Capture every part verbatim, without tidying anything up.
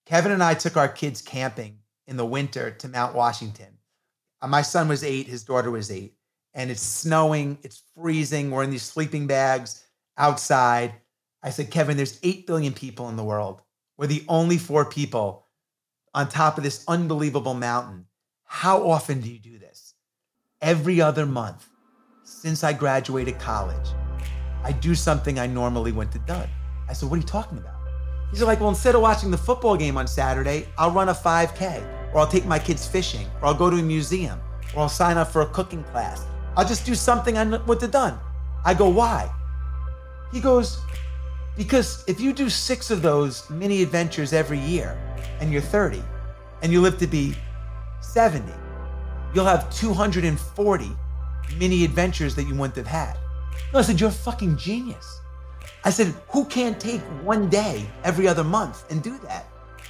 Kevin and I took our kids camping in the winter to Mount Washington. Uh, my son was eight, his daughter was eight, and it's snowing, it's freezing. We're in these sleeping bags outside. I said, Kevin, there's eight billion people in the world. We're the only four people on top of this unbelievable mountain. How often do you do this? Every other month since I graduated college, I do something I normally wouldn't have done. I said, what are you talking about? He's like, well, instead of watching the football game on Saturday, I'll run a five K, or I'll take my kids fishing, or I'll go to a museum, or I'll sign up for a cooking class. I'll just do something I wouldn't have done. I go, why? He goes, because if you do six of those mini adventures every year and you're thirty and you live to be seventy, you'll have two hundred forty mini adventures that you wouldn't have had. No, I said, you're a fucking genius. I said, who can't take one day every other month and do that?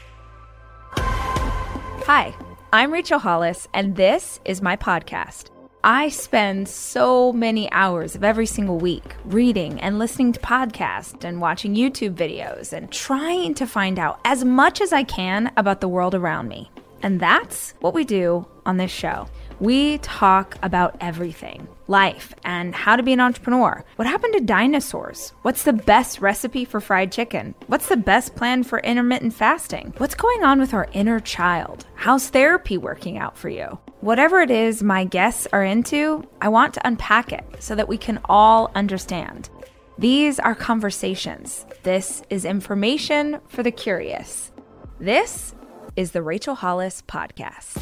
Hi, I'm Rachel Hollis, and this is my podcast. I spend so many hours of every single week reading and listening to podcasts and watching YouTube videos and trying to find out as much as I can about the world around me. And that's what we do on this show. We talk about everything, life and how to be an entrepreneur. What happened to dinosaurs? What's the best recipe for fried chicken? What's the best plan for intermittent fasting? What's going on with our inner child? How's therapy working out for you? Whatever it is my guests are into, I want to unpack it so that we can all understand. These are conversations. This is information for the curious. This is the Rachel Hollis Podcast.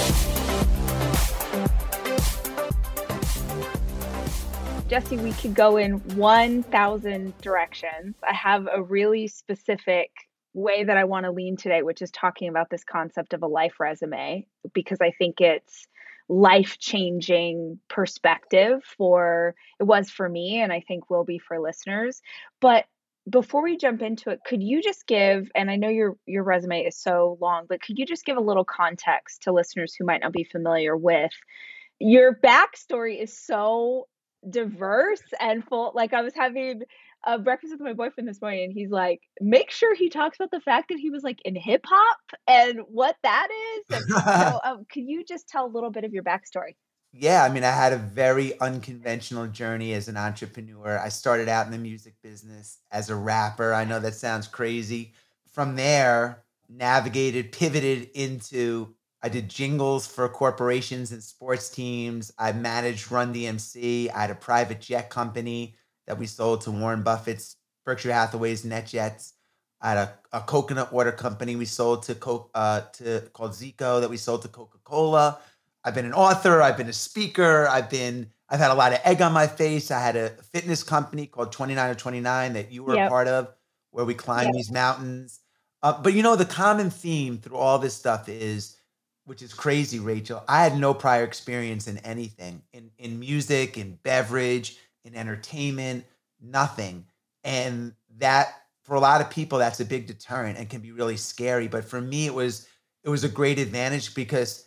Jesse, we could go in one thousand directions. I have a really specific way that I want to lean today, which is talking about this concept of a life resume, because I think it's life-changing perspective for, it was for me, and I think will be for listeners. But before we jump into it, could you just give, and I know your your resume is so long, but could you just give a little context to listeners who might not be familiar with your backstory? Is so diverse and full. Like, I was having a breakfast with my boyfriend this morning, and he's like, make sure he talks about the fact that he was like in hip hop and what that is. And so, um, could you just tell a little bit of your backstory? Yeah, I mean, I had a very unconventional journey as an entrepreneur. I started out in the music business as a rapper. I know that sounds crazy. From there, navigated, pivoted into, I did jingles for corporations and sports teams. I managed Run D M C. I had a private jet company that we sold to Warren Buffett's Berkshire Hathaway's NetJets. I had a, a coconut water company we sold to, Co- uh, to called Zico that we sold to Coca-Cola. I've been an author. I've been a speaker. I've been, I've had a lot of egg on my face. I had a fitness company called twenty-nine or twenty-nine that you were yep. a part of, where we climb yep. these mountains. Uh, but you know, the common theme through all this stuff is, which is crazy, Rachel, I had no prior experience in anything, in, in music, in beverage, in entertainment, nothing. And that, for a lot of people, that's a big deterrent and can be really scary. But for me, it was, it was a great advantage because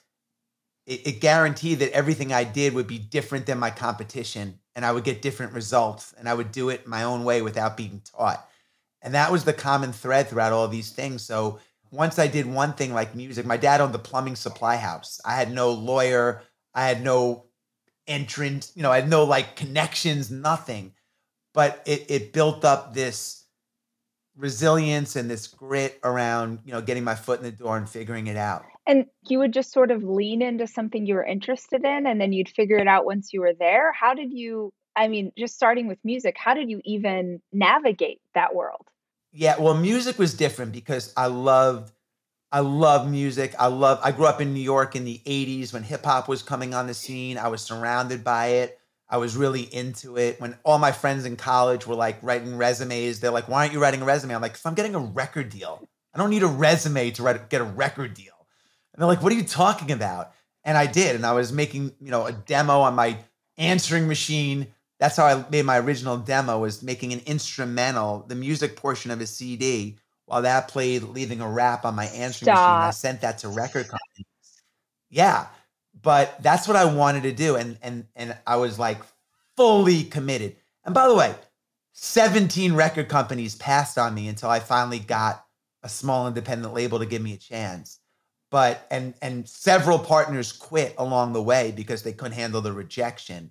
it, it guaranteed that everything I did would be different than my competition, and I would get different results, and I would do it my own way without being taught. And that was the common thread throughout all these things. So once I did one thing like music, my dad owned the plumbing supply house. I had no lawyer. I had no entrant, you know, I had no like connections, nothing. But it, it built up this resilience and this grit around, you know, getting my foot in the door and figuring it out. And you would just sort of lean into something you were interested in, and then you'd figure it out once you were there. How did you, I mean, just starting with music, how did you even navigate that world? Yeah, well, music was different because I loved, I love music. I love, I grew up in New York in the eighties when hip hop was coming on the scene. I was surrounded by it. I was really into it. When all my friends in college were like writing resumes, they're like, why aren't you writing a resume? I'm like, if I'm getting a record deal, I don't need a resume to write, get a record deal. And they're like, what are you talking about? And I did. And I was making, you know, a demo on my answering machine. That's how I made my original demo, was making an instrumental, the music portion of a C D, while that played, leaving a rap on my answering Stop. machine. I sent that to record companies. Yeah. But that's what I wanted to do. And, and, and I was like fully committed. And by the way, seventeen record companies passed on me until I finally got a small independent label to give me a chance. But, and, and several partners quit along the way because they couldn't handle the rejection.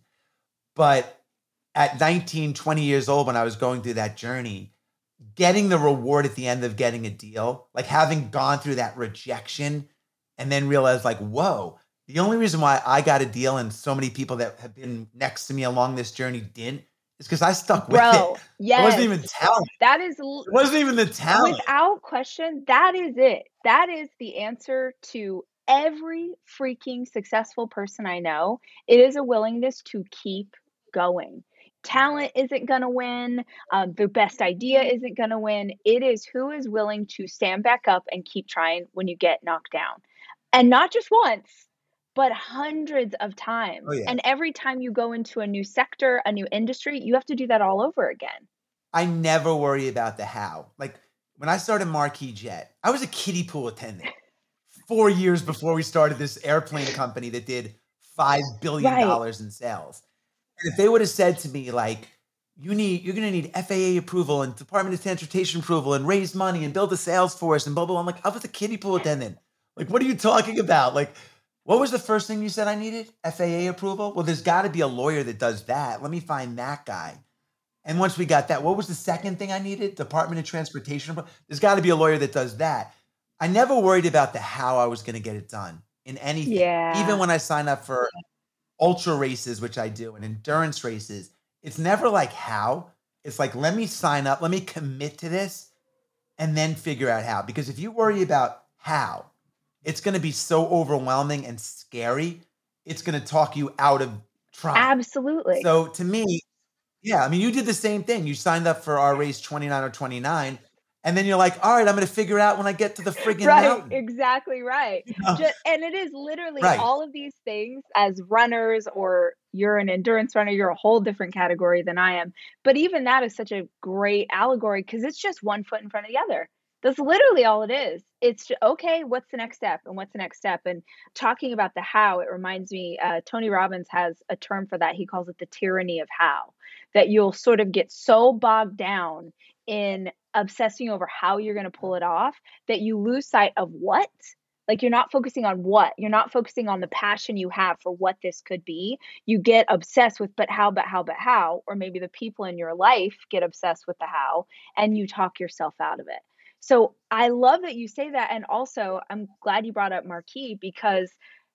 But at nineteen, twenty years old, when I was going through that journey, getting the reward at the end of getting a deal, like having gone through that rejection and then realize like, whoa, the only reason why I got a deal and so many people that have been next to me along this journey didn't is because I stuck with Bro, it. yes. It wasn't even talent. That is, l- It wasn't even the talent. without question, that is it. That is the answer to every freaking successful person I know. It is a willingness to keep going. Talent isn't going to win. Um, the best idea isn't going to win. It is who is willing to stand back up and keep trying when you get knocked down. And not just once, but hundreds of times. Oh, yeah. And every time you go into a new sector, a new industry, you have to do that all over again. I never worry about the how. Like when I started Marquis Jet, I was a kiddie pool attendant four years before we started this airplane company that did five billion dollars Right. in sales. And if they would have said to me, like, you need, you're going to need F A A approval and Department of Transportation approval and raise money and build a sales force and blah, blah, blah. I'm like, I was a kiddie pool attendant. Like, what are you talking about? Like, what was the first thing you said I needed? F A A approval? Well, there's got to be a lawyer that does that. Let me find that guy. And once we got that, what was the second thing I needed? Department of Transportation. There's got to be a lawyer that does that. I never worried about the how I was going to get it done in anything. Yeah. Even when I signed up for ultra races, which I do, and endurance races, it's never like how. It's like, let me sign up, let me commit to this, and then figure out how. Because if you worry about how, it's going to be so overwhelming and scary. It's going to talk you out of trying. Absolutely. So to me, yeah, I mean, you did the same thing. You signed up for our race twenty-nine or twenty-nine, and then you're like, all right, I'm going to figure it out when I get to the friggin' Right, mountain. exactly right. You know? Just, and it is literally Right. all of these things as runners, or you're an endurance runner, you're a whole different category than I am. But even that is such a great allegory because it's just one foot in front of the other. That's literally all it is. It's just, okay, what's the next step? And what's the next step? And talking about the how, it reminds me, uh, Tony Robbins has a term for that. He calls it the tyranny of how, that you'll sort of get so bogged down in obsessing over how you're going to pull it off that you lose sight of what. Like you're not focusing on what. You're not focusing on the passion you have for what this could be. You get obsessed with, but how, but how, but how, or maybe the people in your life get obsessed with the how, and you talk yourself out of it. So I love that you say that. And also, I'm glad you brought up Marquis, because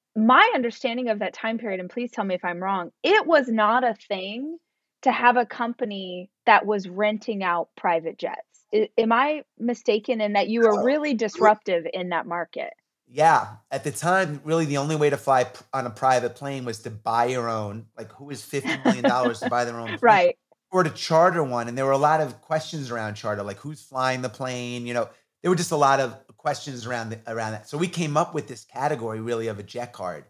my understanding of that time period, and please tell me if I'm wrong, it was not a thing to have a company that was renting out private jets. I, am I mistaken in that you were really disruptive in that market? Yeah. At the time, really the only way to fly p- on a private plane was to buy your own. Like, who is fifty million dollars to buy their own plane? Right. Or to charter one. And there were a lot of questions around charter, like who's flying the plane? You know, there were just a lot of questions around the, around that. So we came up with this category really of a jet card.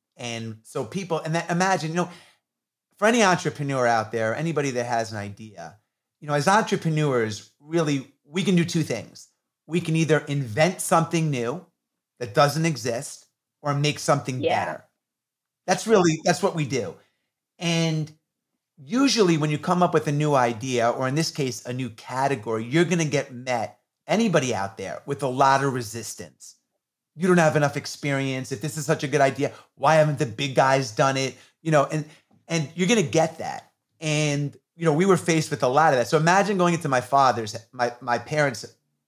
And so people, and that, imagine, you know, for any entrepreneur out there, anybody that has an idea, you know, as entrepreneurs, really, we can do two things. We can either invent something new that doesn't exist or make something Yeah. better. That's really, that's what we do. And usually when you come up with a new idea, or in this case, a new category, you're going to get met, anybody out there, with a lot of resistance. You don't have enough experience. If this is such a good idea, why haven't the big guys done it? You know, and and you're going to get that. And, you know, we were faced with a lot of that. So imagine going into my father's, my, my parents'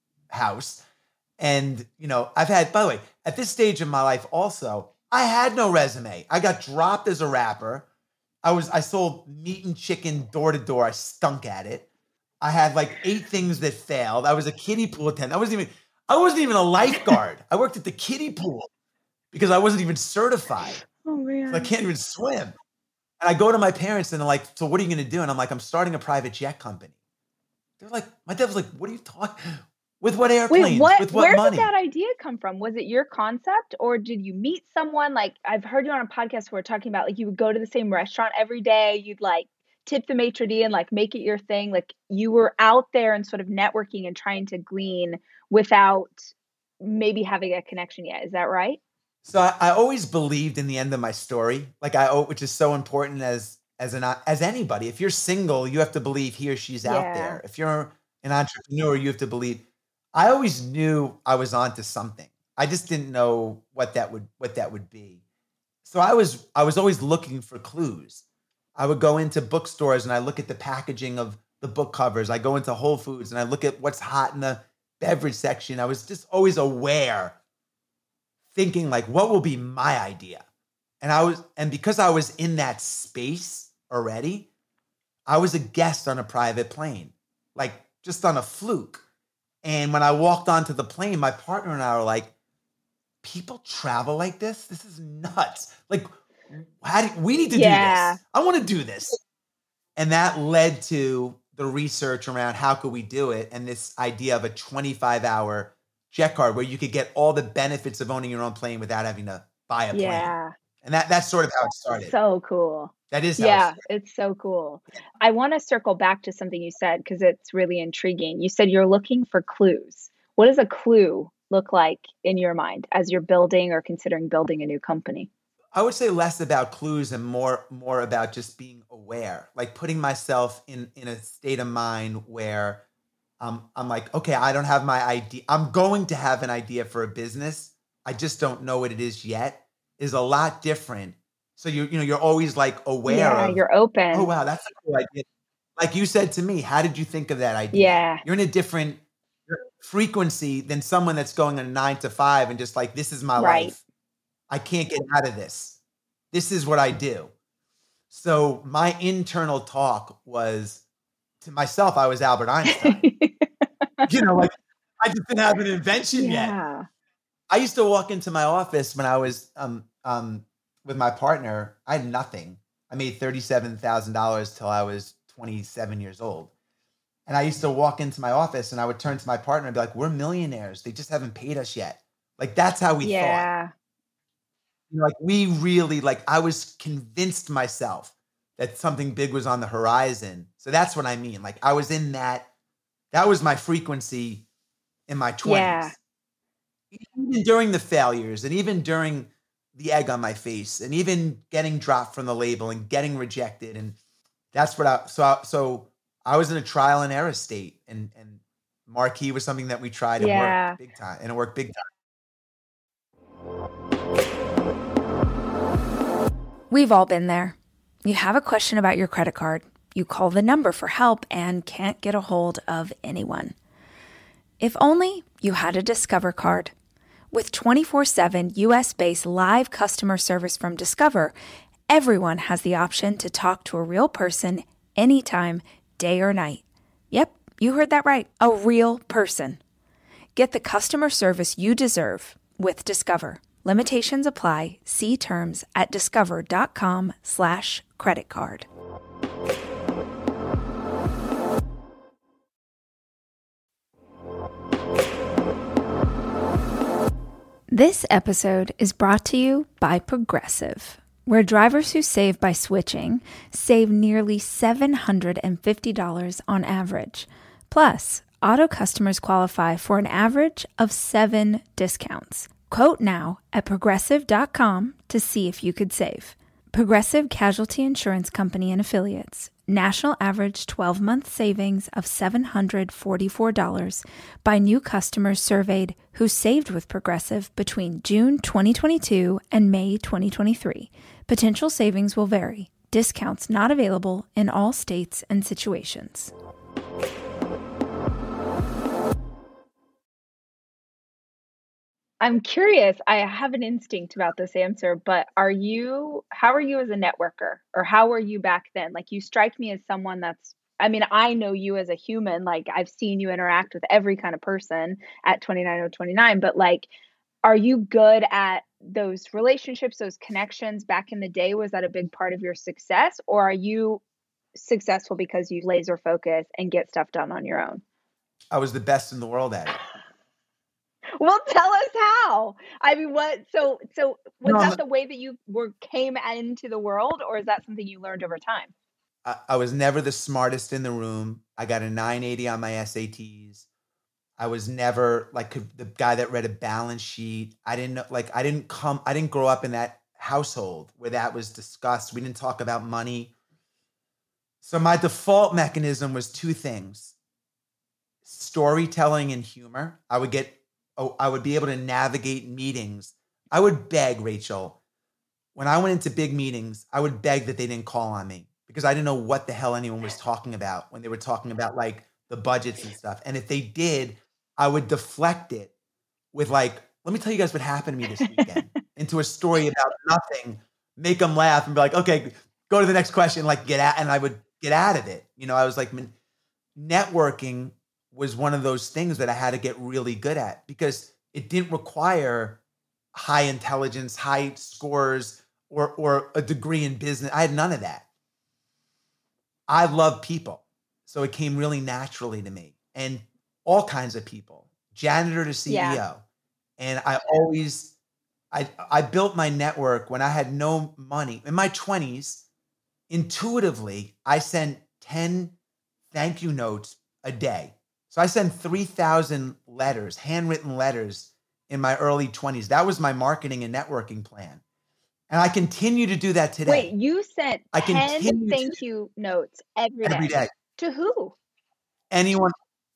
house. And, you know, I've had, by the way, at this stage in my life also, I had no resume. I got dropped as a rapper. I was, I sold meat and chicken door to door. I stunk at it. I had like eight things that failed. I was a kiddie pool attendant. I wasn't even, I wasn't even a lifeguard. I worked at the kiddie pool because I wasn't even certified. Oh man. So I can't even swim. And I go to my parents and they're like, so what are you going to do? And I'm like, I'm starting a private jet company. They're like, my dad was like, what are you talking? With what airplanes? Wait, what? With what Where money? did that idea come from? Was it your concept, or did you meet someone? Like, I've heard you on a podcast where we're talking about, like, you would go to the same restaurant every day. You'd like tip the maitre d' and like make it your thing. Like, you were out there and sort of networking and trying to glean without maybe having a connection yet. Is that right? So I, I always believed in the end of my story, like I, which is so important as as an as anybody. If you're single, you have to believe he or she's out Yeah. there. If you're an entrepreneur, you have to believe. I always knew I was onto something. I just didn't know what that would what that would be. So I was I was always looking for clues. I would go into bookstores and I look at the packaging of the book covers. I go into Whole Foods and I look at what's hot in the beverage section. I was just always aware, thinking like, what will be my idea? And I was, and because I was in that space already, I was a guest on a private plane, like just on a fluke. And when I walked onto the plane, my partner and I were like, people travel like this? This is nuts. Like, how do, we need to Yeah. do this. I want to do this. And that led to the research around how could we do it, and this idea of a twenty-five hour jet card where you could get all the benefits of owning your own plane without having to buy a plane. Yeah. And that that's sort of how it started. So cool. That is how it Yeah, started. it's so cool. I want to circle back to something you said because it's really intriguing. You said you're looking for clues. What does a clue look like in your mind as you're building or considering building a new company? I would say less about clues and more more about just being aware, like putting myself in in a state of mind where um, I'm like, okay, I don't have my idea. I'm going to have an idea for a business. I just don't know what it is yet. Is a lot different. So you you know you're always like aware Yeah, of, you're open. oh wow, that's a cool idea. Like you said to me, how did you think of that idea? Yeah. You're in a different frequency than someone that's going on a nine to five and just like, this is my Right. life. I can't get out of this. This is what I do. So my internal talk was to myself, I was Albert Einstein. You know, like I just didn't have an invention yet. Yeah. I used to walk into my office when I was um, um, with my partner. I had nothing. I made thirty-seven thousand dollars till I was twenty-seven years old. And I used to walk into my office and I would turn to my partner and be like, we're millionaires. They just haven't paid us yet. Like, that's how we thought. Yeah. You know, like we really, like I was convinced myself that something big was on the horizon. So that's what I mean. Like I was in that, that was my frequency in my twenties. Yeah. Even during the failures and even during the egg on my face and even getting dropped from the label and getting rejected. And that's what I, so, I, so I was in a trial and error state, and, and Marquee was something that we tried and Yeah. worked big time, and it worked big time. We've all been there. You have a question about your credit card. You call the number for help and can't get a hold of anyone. If only you had a Discover card. With twenty-four seven U S-based live customer service from Discover, everyone has the option to talk to a real person anytime, day or night. Yep, you heard that right. A real person. Get the customer service you deserve with Discover. Limitations apply. See terms at discover.com slash credit card. This episode is brought to you by Progressive, where drivers who save by switching save nearly seven hundred fifty dollars on average. Plus, auto customers qualify for an average of seven discounts. Quote now at progressive dot com to see if you could save. Progressive Casualty Insurance Company and Affiliates. National average twelve-month savings of seven hundred forty-four dollars by new customers surveyed who saved with Progressive between June twenty twenty-two and May twenty twenty-three. Potential savings will vary. Discounts not available in all states and situations. I'm curious. I have an instinct about this answer, but are you, how are you as a networker, or how were you back then? Like, you strike me as someone that's, I mean, I know you as a human, like I've seen you interact with every kind of person at twenty-nine oh twenty-nine, but like, are you good at those relationships, those connections back in the day? Was that a big part of your success, or are you successful because you laser focus and get stuff done on your own? I was the best in the world at it. Well, tell us how. I mean, what? So, so was No, that I'm- the way that you were came into the world, or is that something you learned over time? I, I was never the smartest in the room. I got a nine eighty on my S A Ts. I was never like the guy that read a balance sheet. I didn't know, like, I didn't come, I didn't grow up in that household where that was discussed. We didn't talk about money. So my default mechanism was two things: storytelling and humor. I would get, oh, I would be able to navigate meetings. I would beg, Rachel, when I went into big meetings, I would beg that they didn't call on me because I didn't know what the hell anyone was talking about when they were talking about like the budgets and stuff. And if they did, I would deflect it with like, let me tell you guys what happened to me this weekend into a story about nothing, make them laugh and be like, okay, go to the next question, like get out. And I would get out of it. You know, I was like, networking was one of those things that I had to get really good at because it didn't require high intelligence, high scores, or, or a degree in business. I had none of that. I love people. So it came really naturally to me and all kinds of people, janitor to C E O. Yeah. And I always, I, I built my network when I had no money. In my twenties, intuitively, I sent ten thank you notes a day. So I sent three thousand letters, handwritten letters in my early twenties. That was my marketing and networking plan. And I continue to do that today. Wait, you sent I ten thank to, you notes every day. Every day. To who? Anyone,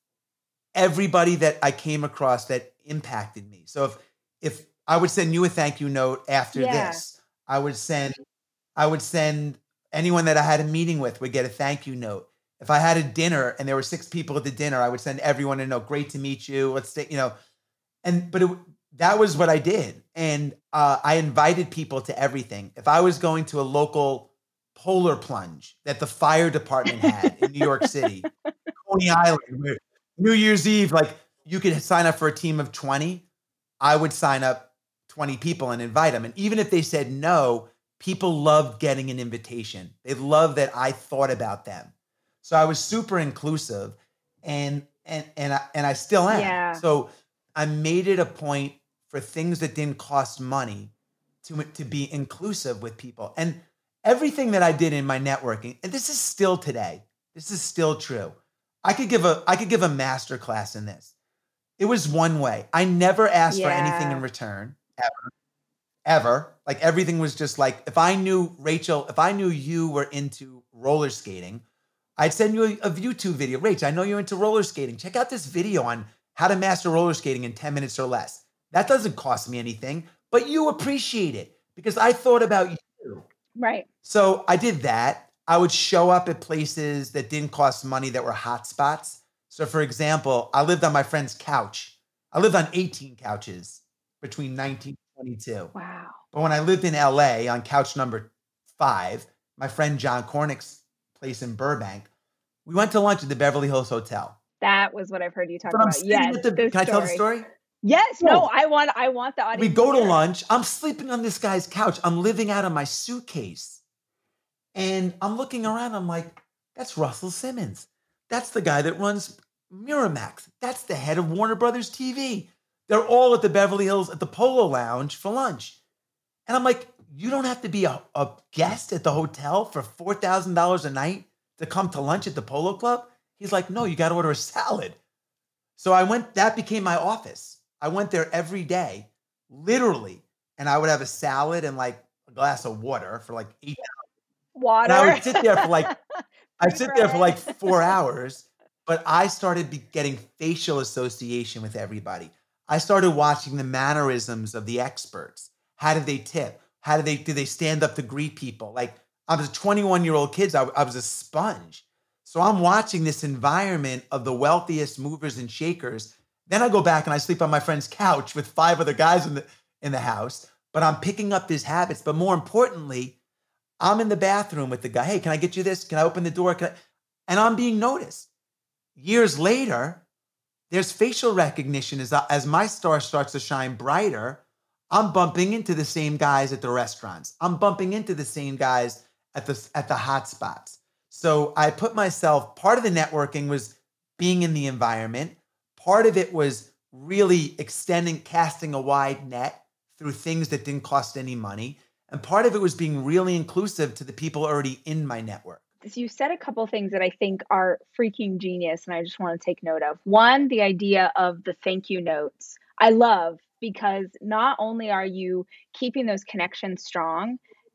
everybody that I came across that impacted me. So if if I would send you a thank you note after yeah. this, I would send, I would send anyone that I had a meeting with would get a thank you note. If I had a dinner and there were six people at the dinner, I would send everyone a note. Great to meet you. Let's stay, you know, and, but it, that was what I did. And uh, I invited people to everything. If I was going to a local polar plunge that the fire department had in New York City, Coney Island, where New Year's Eve, like you could sign up for a team of twenty. I would sign up twenty people and invite them. And even if they said no, people loved getting an invitation. They loved that I thought about them. So I was super inclusive and, and, and I, and I still am. Yeah. So I made it a point for things that didn't cost money to, to be inclusive with people. And everything that I did in my networking, and this is still today, this is still true. I could give a, I could give a master class in this. It was one way. I never asked yeah. for anything in return, ever, ever. Like everything was just like, if I knew Rachel, if I knew you were into roller skating, I'd send you a, a YouTube video. Rach, I know you're into roller skating. Check out this video on how to master roller skating in ten minutes or less. That doesn't cost me anything, but you appreciate it because I thought about you. Right. So I did that. I would show up at places that didn't cost money that were hot spots. So for example, I lived on my friend's couch. I lived on eighteen couches between nineteen and twenty-two. Wow. But when I lived in L A on couch number five, my friend John Cornick's place in Burbank, we went to lunch at the Beverly Hills Hotel. That was what I've heard you talk but about. Yes. The, can story. I tell the story? Yes. No, no, I want, I want the audience. We go to lunch. I'm sleeping on this guy's couch. I'm living out of my suitcase. And I'm looking around. I'm like, that's Russell Simmons. That's the guy that runs Miramax. That's the head of Warner Brothers T V. They're all at the Beverly Hills at the Polo Lounge for lunch. And I'm like, you don't have to be a, a guest at the hotel for four thousand dollars a night to come to lunch at the Polo Club? He's like, no, you got to order a salad. So I went, that became my office. I went there every day, literally. And I would have a salad and like a glass of water for like eight hours. Water. And I would sit there for like, I'd sit there for like four hours, but I started be getting facial association with everybody. I started watching the mannerisms of the experts. How did they tip? How did they, do they stand up to greet people? Like I was a twenty-one year old kid. I, I was a sponge. So I'm watching this environment of the wealthiest movers and shakers. Then I go back and I sleep on my friend's couch with five other guys in the, in the house, but I'm picking up these habits. But more importantly, I'm in the bathroom with the guy. Hey, can I get you this? Can I open the door? Can I? And I'm being noticed. Years later, there's facial recognition as, as my star starts to shine brighter. I'm bumping into the same guys at the restaurants. I'm bumping into the same guys at the, at the hot spots. So I put myself, part of the networking was being in the environment. Part of it was really extending, casting a wide net through things that didn't cost any money. And part of it was being really inclusive to the people already in my network. So you said a couple of things that I think are freaking genius, and I just want to take note of. One, the idea of the thank you notes. I love because not only are you keeping those connections strong,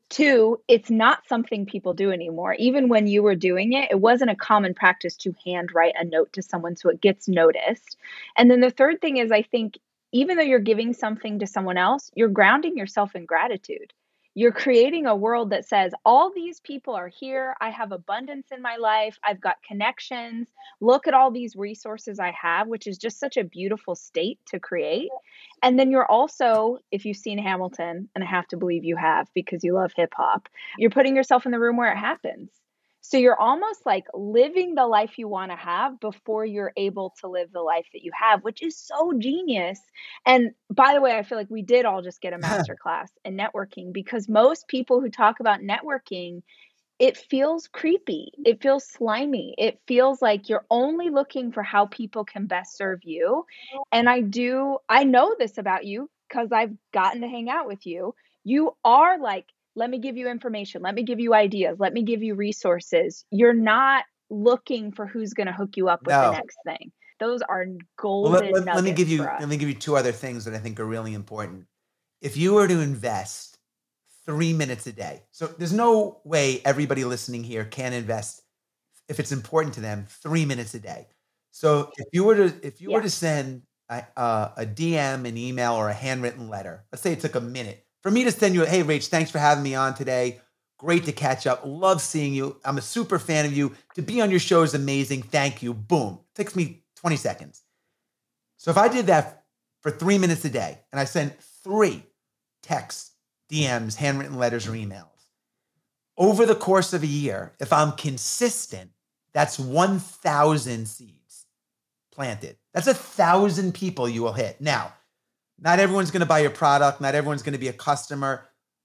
Two, it's not something people do anymore. Even when you were doing it, it wasn't a common practice to handwrite a note to someone so it gets noticed. And then the third thing is, I think, even though you're giving something to someone else, you're grounding yourself in gratitude. You're creating a world that says, all these people are here. I have abundance in my life. I've got connections. Look at all these resources I have, which is just such a beautiful state to create. And then you're also, if you've seen Hamilton, and I have to believe you have because you love hip hop, you're putting yourself in the room where it happens. So you're almost like living the life you want to have before you're able to live the life that you have, which is so genius. And by the way, I feel like we did all just get a master class in networking, because most people who talk about networking, it feels creepy. It feels slimy. It feels like you're only looking for how people can best serve you. And I do, I know this about you because I've gotten to hang out with you. You are like, let me give you information. Let me give you ideas. Let me give you resources. You're not looking for who's going to hook you up with No. the next thing. Those are Well, golden let, let- nuggets let me give you for us. let me give you two other things that I think are really important. If you were to invest three minutes a day, so there's no way everybody listening here can invest, if it's important to them, three minutes a day. So if you were to if you were Yeah. to send a, uh, a D M, an email, or a handwritten letter, let's say it took a minute for me to send you a, hey, Rach, thanks for having me on today. Great to catch up. Love seeing you. I'm a super fan of you. To be on your show is amazing. Thank you. Boom. Takes me twenty seconds. So if I did that for three minutes a day and I sent three texts, D Ms, handwritten letters, or emails, over the course of a year, if I'm consistent, that's one thousand seeds planted. That's a thousand people you will hit. Now, not everyone's going to buy your product. Not everyone's going to be a customer.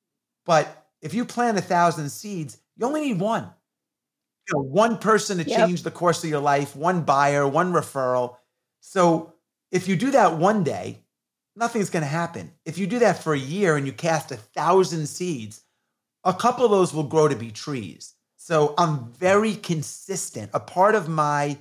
But if you plant a thousand seeds, you only need one. You know, one person to Yep. change the course of your life, one buyer, one referral. So if you do that one day, nothing's going to happen. If you do that for a year and you cast a thousand seeds, a couple of those will grow to be trees. So I'm very consistent. A part of my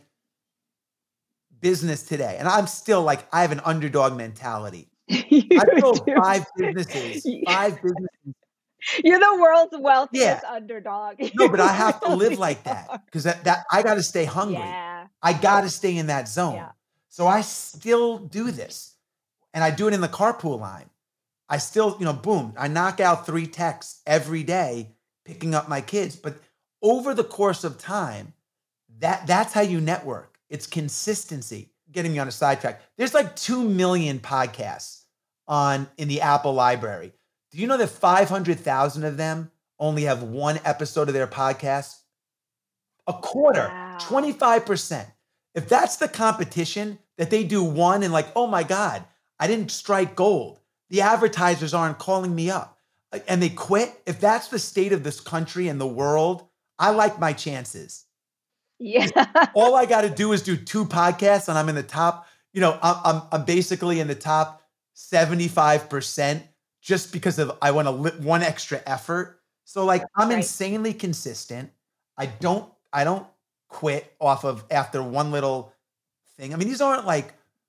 business today, and I'm still like, I have an underdog mentality. You I built do. five businesses, five businesses. You're the world's wealthiest Yeah. underdog. No, but You I have to live really like are. that because that, that I got to stay hungry. Yeah. I got to stay in that zone. Yeah. So I still do this, and I do it in the carpool line. I still, you know, boom, I knock out three texts every day, picking up my kids. But over the course of time, that that's how you network. It's consistency. Getting me on a sidetrack. There's like two million podcasts on in the Apple library. Do you know that five hundred thousand of them only have one episode of their podcast? A quarter, Wow. twenty-five percent. If that's the competition, that they do one and like, oh my God, I didn't strike gold. The advertisers aren't calling me up and they quit. If that's the state of this country and the world, I like my chances. Yeah. All I got to do is do two podcasts and I'm in the top, you know, I'm, I'm, I'm basically in the top seventy-five percent just because of, I want to li- one extra effort. So like, I'm Right. insanely consistent. I don't, I don't quit off of after one little thing. I mean, these aren't like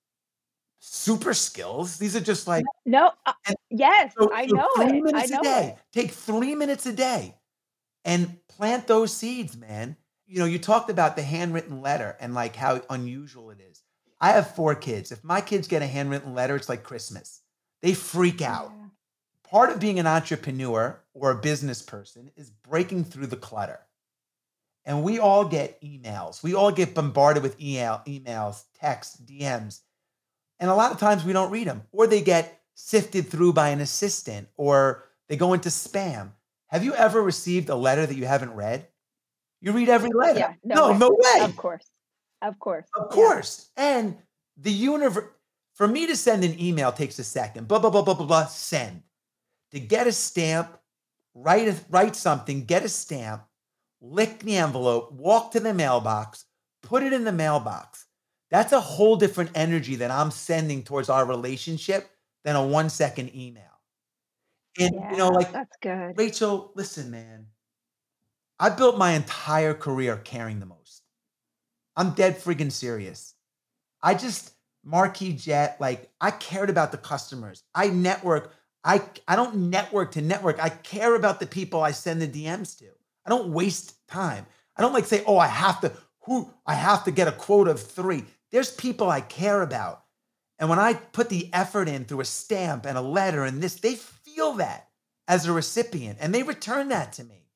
super skills. These are just like, No. Uh, and yes, so, I so know three it. I minutes know a day, it. take three minutes a day and plant those seeds, man. You know, you talked about the handwritten letter and like how unusual it is. I have four kids. If my kids get a handwritten letter, it's like Christmas. They freak out. Yeah. Part of being an entrepreneur or a business person is breaking through the clutter. And we all get emails. We all get bombarded with email, emails, texts, D Ms. And a lot of times we don't read them, or they get sifted through by an assistant, or they go into spam. Have you ever received a letter that you haven't read? You read every letter. Yeah. No, No, way. no way. Of course. Of course. Of Yeah. course. And the universe, for me to send an email takes a second. Blah, blah, blah, blah, blah, blah, send. To get a stamp, write, a, write something, get a stamp, lick the envelope, walk to the mailbox, put it in the mailbox. That's a whole different energy that I'm sending towards our relationship than a one second email. And, Yeah, you know, like, that's good. Rachel, listen, man, I built my entire career caring the most. I'm dead friggin' serious. I just, Marquis Jet, like, I cared about the customers. I network. I, I don't network to network. I care about the people I send the D Ms to. I don't waste time. I don't like say, oh, I have to, who, I have to get a quote of three. There's people I care about. And when I put the effort in through a stamp and a letter and this, they feel that as a recipient and they return that to me,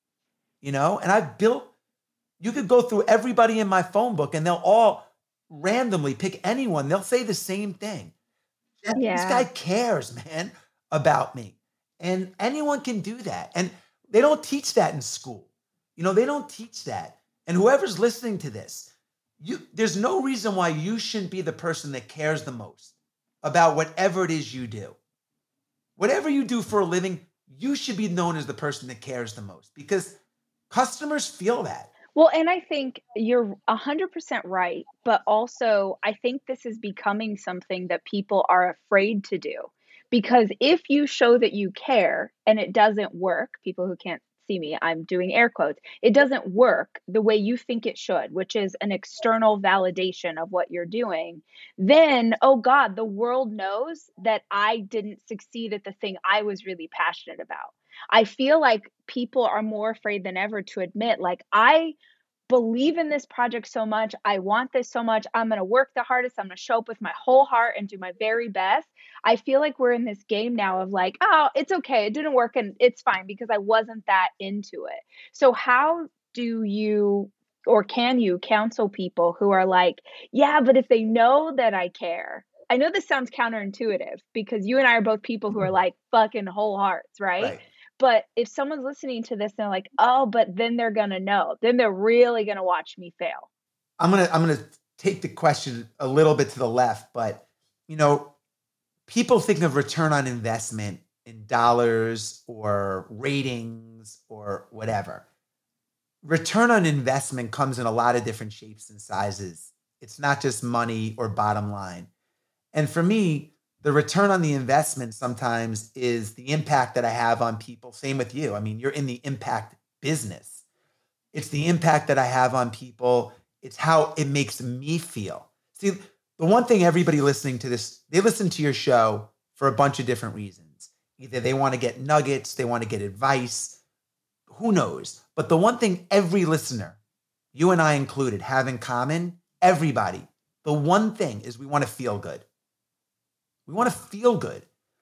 you know? And I've built, you could go through everybody in my phone book and they'll all randomly pick anyone. They'll say the same thing. Yeah. This guy cares, man, about me. And anyone can do that. And they don't teach that in school. You know, they don't teach that. And whoever's listening to this, you, there's no reason why you shouldn't be the person that cares the most about whatever it is you do. Whatever you do for a living, you should be known as the person that cares the most because customers feel that. Well, and I think you're one hundred percent right. But also, I think this is becoming something that people are afraid to do. Because if you show that you care and it doesn't work, people who can't see me, I'm doing air quotes, it doesn't work the way you think it should, which is an external validation of what you're doing, then, oh God, the world knows that I didn't succeed at the thing I was really passionate about. I feel like people are more afraid than ever to admit, like, I believe in this project so much. I want this so much. I'm going to work the hardest. I'm going to show up with my whole heart and do my very best. I feel like we're in this game now of like, oh, it's okay. It didn't work and it's fine because I wasn't that into it. So how do you, or can you counsel people who are like, yeah, but if they know that I care, I know this sounds counterintuitive because you and I are both people who are like fucking whole hearts, right? Right. But if someone's listening to this and they're like, oh, but then they're going to know, then they're really going to watch me fail. I'm going to, I'm going to take the question a little bit to the left, but you know, people think of return on investment in dollars or ratings or whatever. Return on investment comes in a lot of different shapes and sizes. It's not just money or bottom line. And for me, the return on the investment sometimes is the impact that I have on people. Same with you. I mean, you're in the impact business. It's the impact that I have on people. It's how it makes me feel. See, the one thing everybody listening to this, they listen to your show for a bunch of different reasons. Either they want to get nuggets, they want to get advice, who knows? But the one thing every listener, you and I included, have in common, everybody, the one thing is we want to feel good. We want to feel good.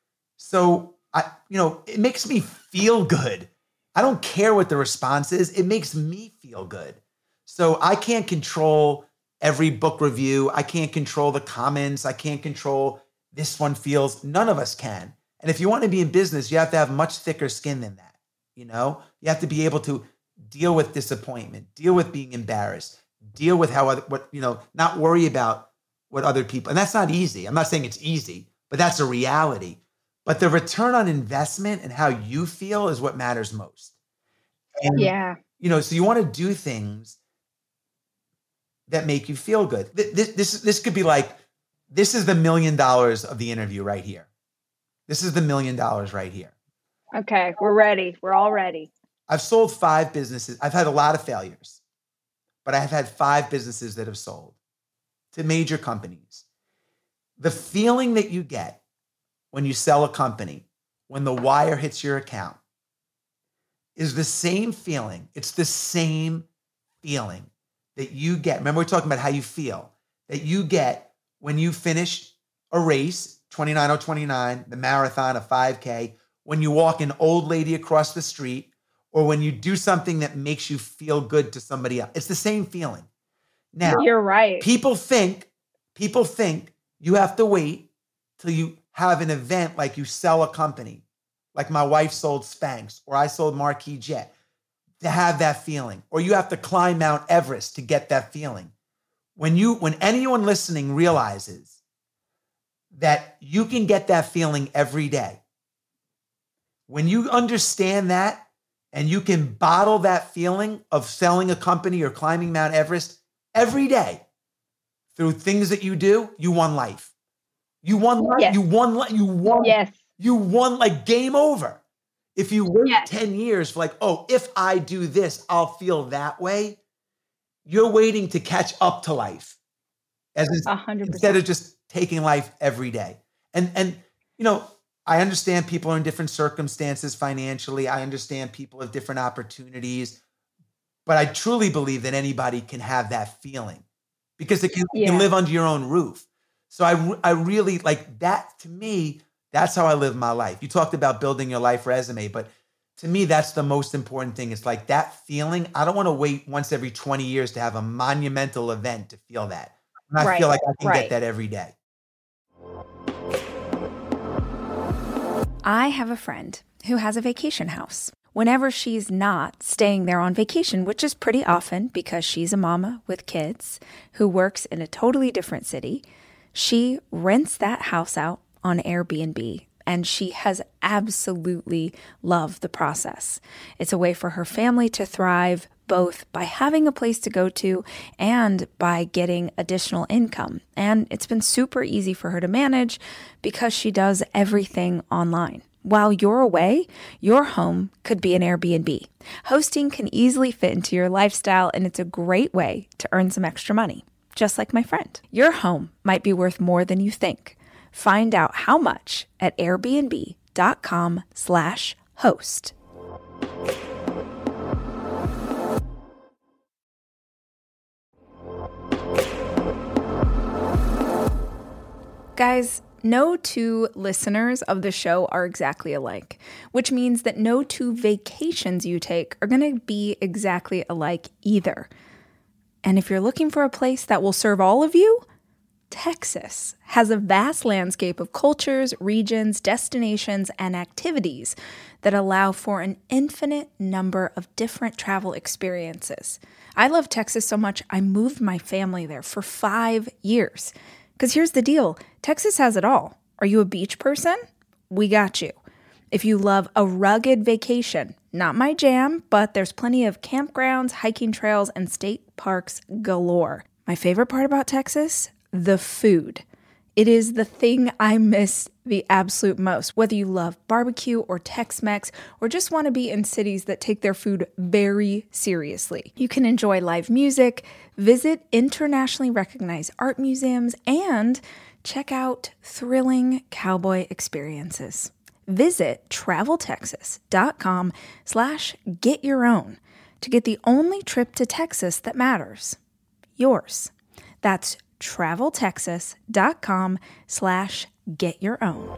So I, you know, it makes me feel good. I don't care what the response is. It makes me feel good. So I can't control every book review. I can't control the comments. I can't control this one feels. None of us can. And if you want to be in business, you have to have much thicker skin than that. You know, you have to be able to deal with disappointment, deal with being embarrassed, deal with how other, what, you know, not worry about what other people, and that's not easy. I'm not saying it's easy, but that's a reality. But the return on investment and how you feel is what matters most. And, yeah. You know, so you want to do things that make you feel good. This, this, this could be like, this is the million dollars of the interview right here. This is the million dollars right here. Okay, we're ready. We're all ready. I've sold five businesses. I've had a lot of failures, but I've had five businesses that have sold to major companies. The feeling that you get when you sell a company, when the wire hits your account, is the same feeling. It's the same feeling that you get. Remember, we're talking about how you feel, that you get when you finish a race, twenty-nine oh twenty-nine, the marathon, a five K, when you walk an old lady across the street, or when you do something that makes you feel good to somebody else. It's the same feeling. Now, you're right. People think, people think you have to wait till you have an event like you sell a company, like my wife sold Spanx, or I sold Marquis Jet, to have that feeling. Or you have to climb Mount Everest to get that feeling. When you, when anyone listening realizes that you can get that feeling every day, when you understand that and you can bottle that feeling of selling a company or climbing Mount Everest every day through things that you do, you won life. You won life. Yes. You won life. You won. Yes. You won, like, game over. If you wait Yes. ten years for like, oh, if I do this, I'll feel that way. You're waiting to catch up to life. As in, A hundred instead percent. of just taking life every day. And, and, you know, I understand people are in different circumstances financially. I understand people have different opportunities, but I truly believe that anybody can have that feeling because it can, you can Yeah. live under your own roof. So I, re- I really like that. To me, that's how I live my life. You talked about building your life resume, but to me, that's the most important thing. It's like that feeling. I don't want to wait once every twenty years to have a monumental event to feel that. And I feel Right. like I can get Right. that every day. I have a friend who has a vacation house. Whenever she's not staying there on vacation, which is pretty often because she's a mama with kids who works in a totally different city, she rents that house out on Airbnb, and she has absolutely loved the process. It's a way for her family to thrive, both by having a place to go to and by getting additional income. And it's been super easy for her to manage because she does everything online. While you're away, your home could be an Airbnb. Hosting can easily fit into your lifestyle, and it's a great way to earn some extra money, just like my friend. Your home might be worth more than you think. Find out how much at airbnb.com slash host. Guys, no two listeners of the show are exactly alike, which means that no two vacations you take are going to be exactly alike either. And if you're looking for a place that will serve all of you, Texas has a vast landscape of cultures, regions, destinations, and activities that allow for an infinite number of different travel experiences. I love Texas so much, I moved my family there for five years. Because here's the deal, Texas has it all. Are you a beach person? We got you. If you love a rugged vacation, not my jam, but there's plenty of campgrounds, hiking trails, and state parks galore. My favorite part about Texas? The food. It is the thing I miss the absolute most. Whether you love barbecue or Tex-Mex or just want to be in cities that take their food very seriously. You can enjoy live music, visit internationally recognized art museums, and check out thrilling cowboy experiences. Visit traveltexas.com slash get your own to get the only trip to Texas that matters. Yours. That's traveltexas.com slash get your own.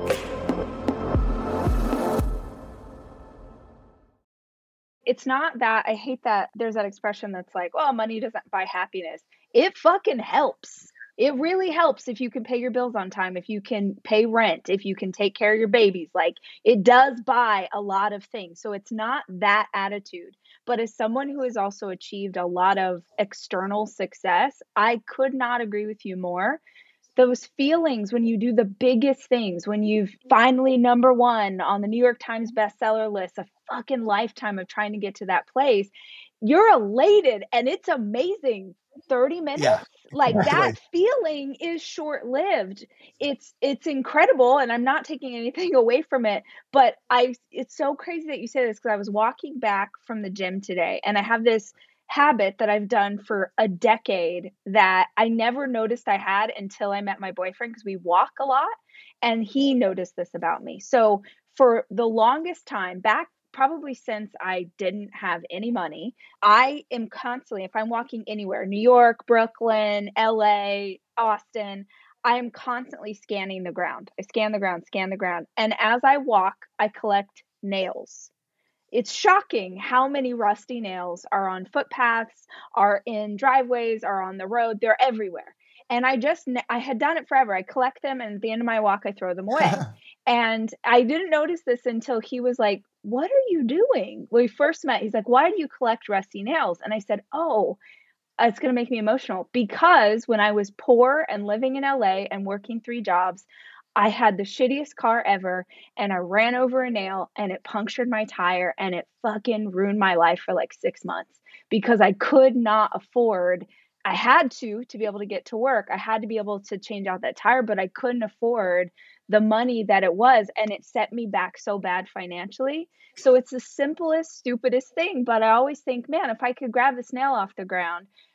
It's not that I hate that there's that expression that's like, oh, money doesn't buy happiness. It fucking helps. It really helps if you can pay your bills on time, if you can pay rent, if you can take care of your babies. Like, it does buy a lot of things. So it's not that attitude. But as someone who has also achieved a lot of external success, I could not agree with you more. Those feelings when you do the biggest things, when you've finally number one on the New York Times bestseller list, a fucking lifetime of trying to get to that place, you're elated and it's amazing. thirty minutes, Yeah. like that Right. feeling is short-lived. It's it's incredible, and I'm not taking anything away from it, but I it's so crazy that you say this because I was walking back from the gym today, and I have this habit that I've done for a decade that I never noticed I had until I met my boyfriend, because we walk a lot, and he noticed this about me. So for the longest time, back probably since I didn't have any money, I am constantly, if I'm walking anywhere, New York, Brooklyn, L A, Austin, I am constantly scanning the ground. I scan the ground, scan the ground. And as I walk, I collect nails. It's shocking how many rusty nails are on footpaths, are in driveways, are on the road. They're everywhere. And I just, I had done it forever. I collect them, and at the end of my walk, I throw them away. And I didn't notice this until he was like, what are you doing? When we first met, he's like, why do you collect rusty nails? And I said, oh, it's going to make me emotional, because when I was poor and living in L A and working three jobs, I had the shittiest car ever, and I ran over a nail and it punctured my tire, and it fucking ruined my life for like six months because I could not afford, I had to, to be able to get to work. I had to be able to change out that tire, but I couldn't afford the money that it was, and it set me back so bad financially. So it's the simplest, stupidest thing, but I always think, man, if I could grab this nail off the ground,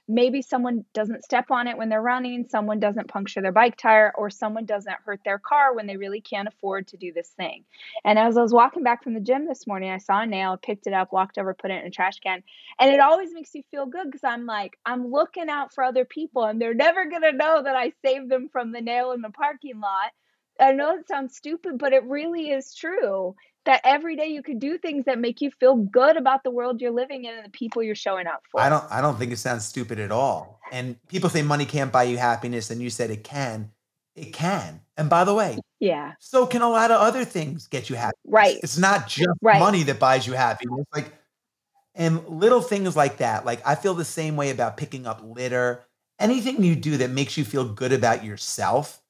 maybe someone doesn't step on it when they're running, someone doesn't puncture their bike tire, or someone doesn't hurt their car when they really can't afford to do this thing. And as I was walking back from the gym this morning, I saw a nail, picked it up, walked over, put it in a trash can. And it always makes you feel good because I'm like, I'm looking out for other people and they're never going to know that I saved them from the nail in the parking lot. I know it sounds stupid, but it really is true that every day you could do things that make you feel good about the world you're living in and the people you're showing up for. I don't I don't think it sounds stupid at all. And people say money can't buy you happiness, and you said it can. It can. And by the way, yeah, so can a lot of other things get you happy. Right. It's not just right. money that buys you happiness. Like, and little things like that. Like, I feel the same way about picking up litter. Anything you do that makes you feel good about yourself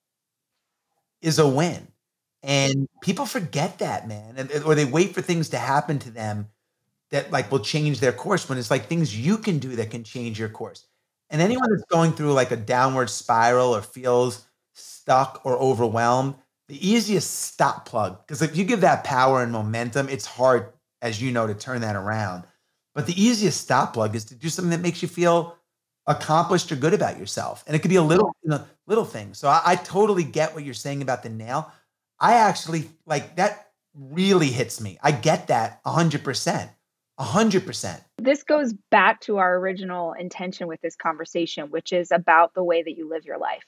is a win. And people forget that, man. And, or they wait for things to happen to them that like will change their course, when it's like things you can do that can change your course. And anyone that's going through like a downward spiral or feels stuck or overwhelmed, the easiest stop plug, because if you give that power and momentum, it's hard, as you know, to turn that around. But the easiest stop plug is to do something that makes you feel accomplished or good about yourself. And it could be a little, you know, little thing. So I, I totally get what you're saying about the nail. I actually like that really hits me. I get that a hundred percent, a hundred percent. This goes back to our original intention with this conversation, which is about the way that you live your life.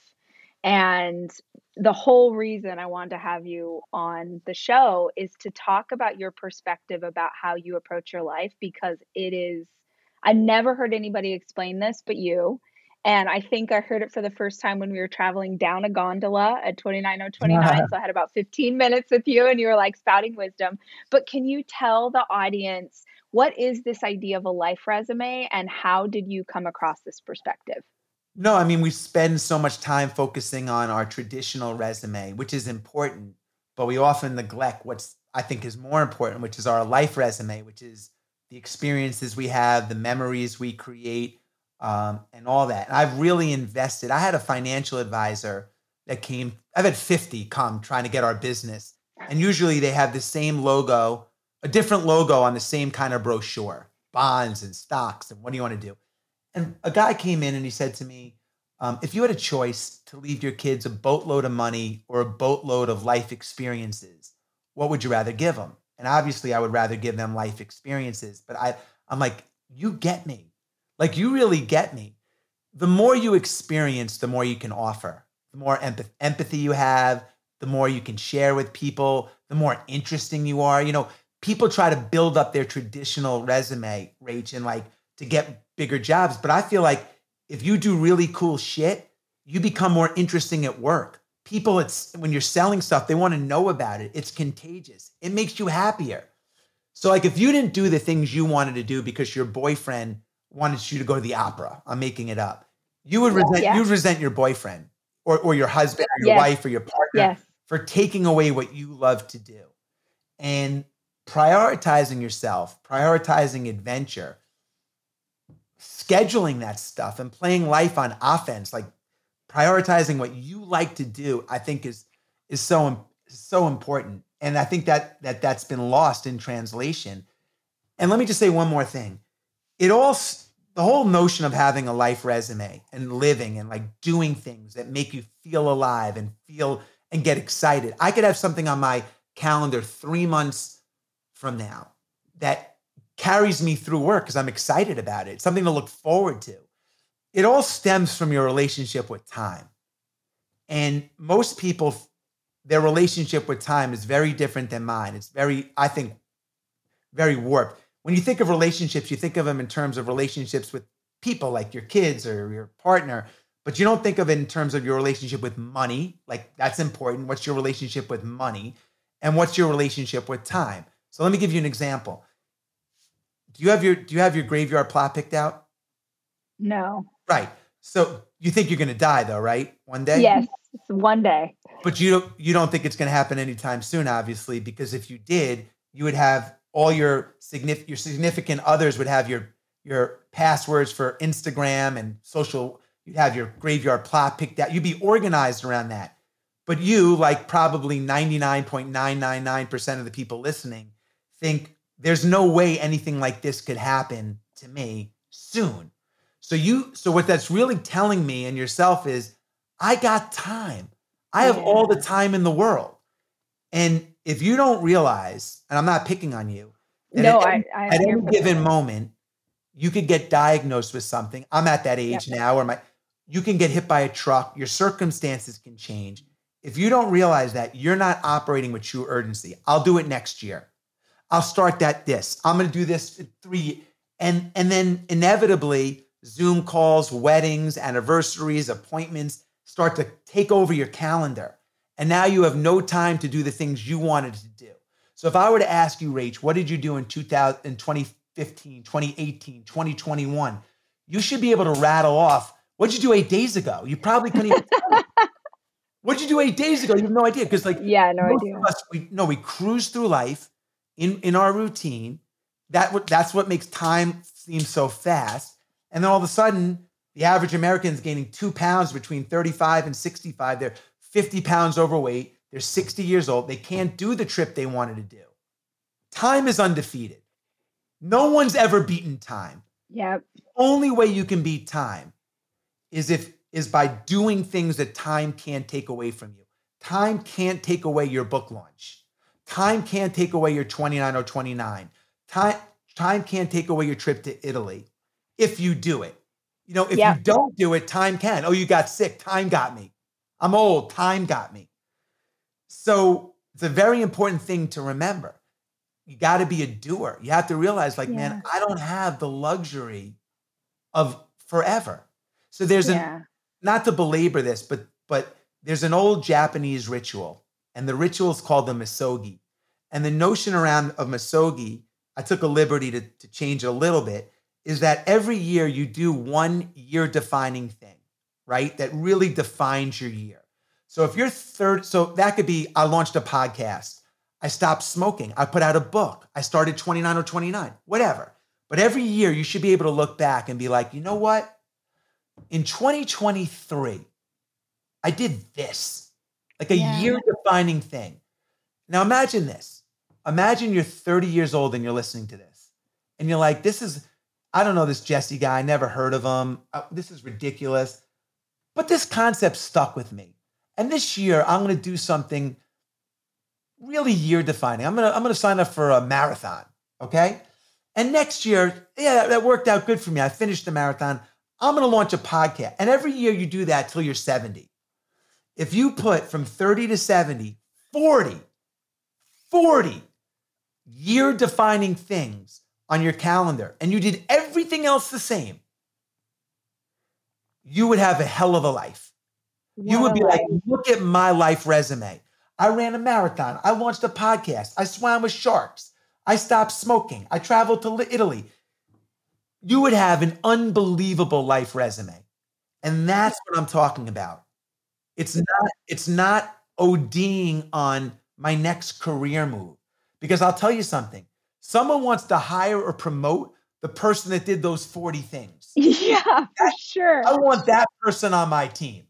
And the whole reason I wanted to have you on the show is to talk about your perspective about how you approach your life, because it is, I never heard anybody explain this but you. And I think I heard it for the first time when we were traveling down a gondola at twenty-nine oh twenty-nine. So I had about fifteen minutes with you and you were like spouting wisdom. But can you tell the audience, what is this idea of a life resume and how did you come across this perspective? No, I mean, we spend so much time focusing on our traditional resume, which is important, but we often neglect what's I think is more important, which is our life resume, which is the experiences we have, the memories we create, Um, and all that. And I've really invested. I had a financial advisor that came, I've had fifty come trying to get our business. And usually they have the same logo, a different logo on the same kind of brochure, bonds and stocks. And what do you want to do? And a guy came in and he said to me, um, if you had a choice to leave your kids a boatload of money or a boatload of life experiences, what would you rather give them? And obviously I would rather give them life experiences, but I, I'm like, you get me. Like, you really get me. The more you experience, the more you can offer. The more empath- empathy you have, the more you can share with people, the more interesting you are. You know, people try to build up their traditional resume, Rach, and like to get bigger jobs. But I feel like if you do really cool shit, you become more interesting at work. People, it's when you're selling stuff, they want to know about it. It's contagious. It makes you happier. So like if you didn't do the things you wanted to do because your boyfriend wanted you to go to the opera, I'm making it up, you would resent, yeah. you'd resent your boyfriend or, or your husband or your yes. wife or your partner yes. for taking away what you love to do. And prioritizing yourself, prioritizing adventure, scheduling that stuff and playing life on offense, like prioritizing what you like to do, I think is is so so important. And I think that that that's been lost in translation. And let me just say one more thing. It all, the whole notion of having a life resume and living and like doing things that make you feel alive and feel and get excited. I could have something on my calendar three months from now that carries me through work because I'm excited about it. It's something to look forward to. It all stems from your relationship with time. And most people, their relationship with time is very different than mine. It's very, I think, very warped. When you think of relationships, you think of them in terms of relationships with people like your kids or your partner, but you don't think of it in terms of your relationship with money. Like, that's important. What's your relationship with money? And what's your relationship with time? So let me give you an example. Do you have your, do you have your graveyard plot picked out? No. Right. So you think you're going to die though, right? One day? Yes. It's one day. But you don't, you don't think it's going to happen anytime soon, obviously, because if you did, you would have all your significant, your significant others would have your, your passwords for Instagram and social. You'd have your graveyard plot picked out. You'd be organized around that. But you, like probably ninety-nine point nine nine nine percent of the people listening, think there's no way anything like this could happen to me soon. So you, so what that's really telling me and yourself is, I got time. I have Yeah. all the time in the world. And if you don't realize, and I'm not picking on you, that No, at, I, any- I'm at here any for given that. moment, you could get diagnosed with something. I'm at that age Yep. now where my, you can get hit by a truck. Your circumstances can change. If you don't realize that, you're not operating with true urgency. I'll do it next year. I'll start that this. I'm going to do this in three. And, and then inevitably, Zoom calls, weddings, anniversaries, appointments start to take over your calendar. And now you have no time to do the things you wanted to do. So if I were to ask you, Rach, what did you do in two thousand, in twenty fifteen, twenty eighteen, twenty twenty-one? You should be able to rattle off, what did you do eight days ago? You probably couldn't even tell me. What did you do eight days ago? You have no idea. Because like, Yeah, no most idea. of us, we, no, we cruise through life in, in our routine. That what That's what makes time seem so fast. And then all of a sudden, the average American is gaining two pounds between thirty-five and sixty-five. They're fifty pounds overweight. They're sixty years old. They can't do the trip they wanted to do. Time is undefeated. No one's ever beaten time. Yep. The only way you can beat time is if is by doing things that time can't take away from you. Time can't take away your book launch. Time can't take away your twenty-nine or twenty-nine. Time, time can't take away your trip to Italy if you do it. You know, if Yep. you don't do it, time can. Oh, you got sick. Time got me. I'm old. Time got me. So it's a very important thing to remember. You got to be a doer. You have to realize, like, Yeah. man, I don't have the luxury of forever. So there's an, Yeah. not to belabor this, but but there's an old Japanese ritual, and the ritual is called the misogi. And the notion around of misogi, I took a liberty to, to change it a little bit, is that every year you do one year-defining thing, right? That really defines your year. So if you're third, so that could be, I launched a podcast. I stopped smoking. I put out a book. I started twenty-nine or twenty-nine, whatever. But every year you should be able to look back and be like, you know what? In twenty twenty-three, I did this, like a Yeah. year-defining thing. Now imagine this. Imagine you're thirty years old and you're listening to this. And you're like, this is, I don't know this Jesse guy. I never heard of him. Uh, this is ridiculous. But this concept stuck with me. And this year, I'm going to do something really year-defining. I'm going to I'm going to sign up for a marathon, okay? And next year, yeah, that worked out good for me. I finished the marathon. I'm going to launch a podcast. And every year you do that till you're seventy. If you put from thirty to seventy, forty, forty year-defining things on your calendar, and you did everything else the same, you would have a hell of a life. You What would a be like, life. look at my life resume. I ran a marathon. I launched a podcast. I swam with sharks. I stopped smoking. I traveled to Li- Italy. You would have an unbelievable life resume. And that's what I'm talking about. It's not, it's not ODing on my next career move. Because I'll tell you something. Someone wants to hire or promote the person that did those forty things. Yeah, for sure. I want that person on my team.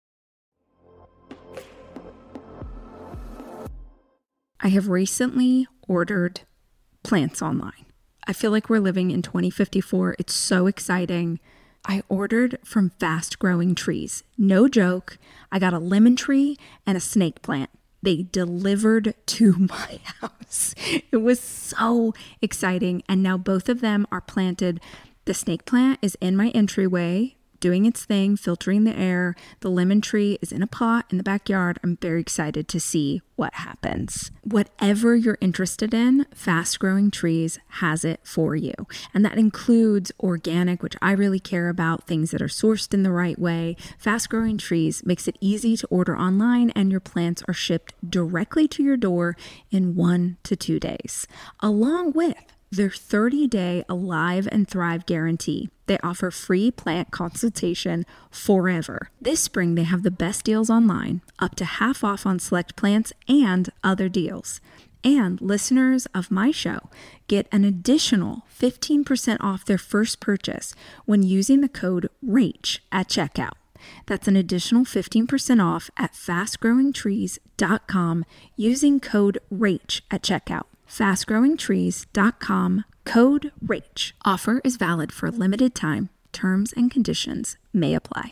I have recently ordered plants online. I feel like we're living in twenty fifty-four. It's so exciting. I ordered from Fast Growing Trees. No joke. I got a lemon tree and a snake plant. They delivered to my house. It was so exciting. And now both of them are planted. The snake plant is in my entryway, doing its thing, filtering the air. The lemon tree is in a pot in the backyard. I'm very excited to see what happens. Whatever you're interested in, Fast Growing Trees has it for you. And that includes organic, which I really care about, things that are sourced in the right way. Fast Growing Trees makes it easy to order online, and your plants are shipped directly to your door in one to two days, along with their thirty-day Alive and Thrive guarantee. They offer free plant consultation forever. This spring, they have the best deals online, up to half off on select plants and other deals. And listeners of my show get an additional fifteen percent off their first purchase when using the code RACH at checkout. That's an additional fifteen percent off at fast growing trees dot com using code RACH at checkout. fast growing trees dot com, code RACH. Offer is valid for a limited time. Terms and conditions may apply.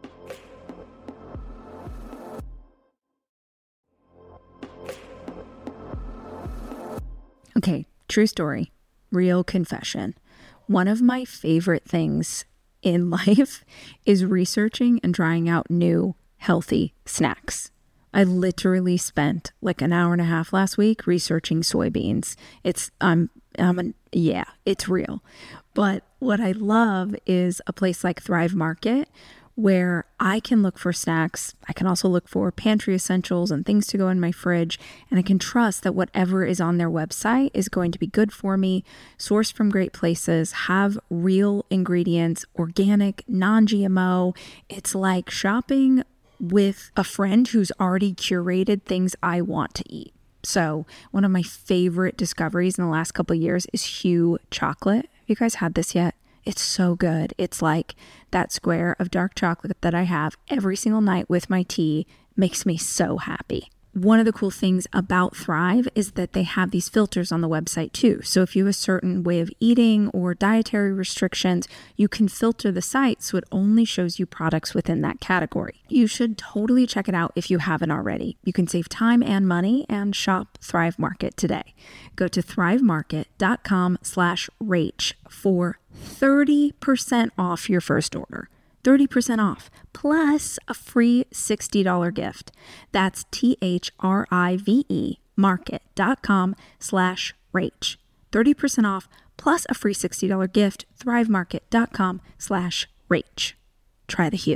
Okay, true story, real confession. One of my favorite things in life is researching and trying out new healthy snacks. I literally spent like an hour and a half last week researching soybeans. It's, I'm, I'm an, yeah, it's real. But what I love is a place like Thrive Market, where I can look for snacks. I can also look for pantry essentials and things to go in my fridge. And I can trust that whatever is on their website is going to be good for me, sourced from great places, have real ingredients, organic, non-G M O. It's like shopping with a friend who's already curated things I want to eat. So one of my favorite discoveries in the last couple of years is Hu chocolate. Have you guys had this yet? It's so good. It's like that square of dark chocolate that I have every single night with my tea. Makes me so happy. One of the cool things about Thrive is that they have these filters on the website too. So if you have a certain way of eating or dietary restrictions, you can filter the site so it only shows you products within that category. You should totally check it out if you haven't already. You can save time and money and shop Thrive Market today. Go to thrivemarket.com slash rach for thirty percent off your first order. thirty percent off, plus a free sixty dollars gift. That's T-H-R-I-V-E market.com slash rach. thirty percent off, plus a free sixty dollars gift, thrivemarket.com slash rach. Try the Hu.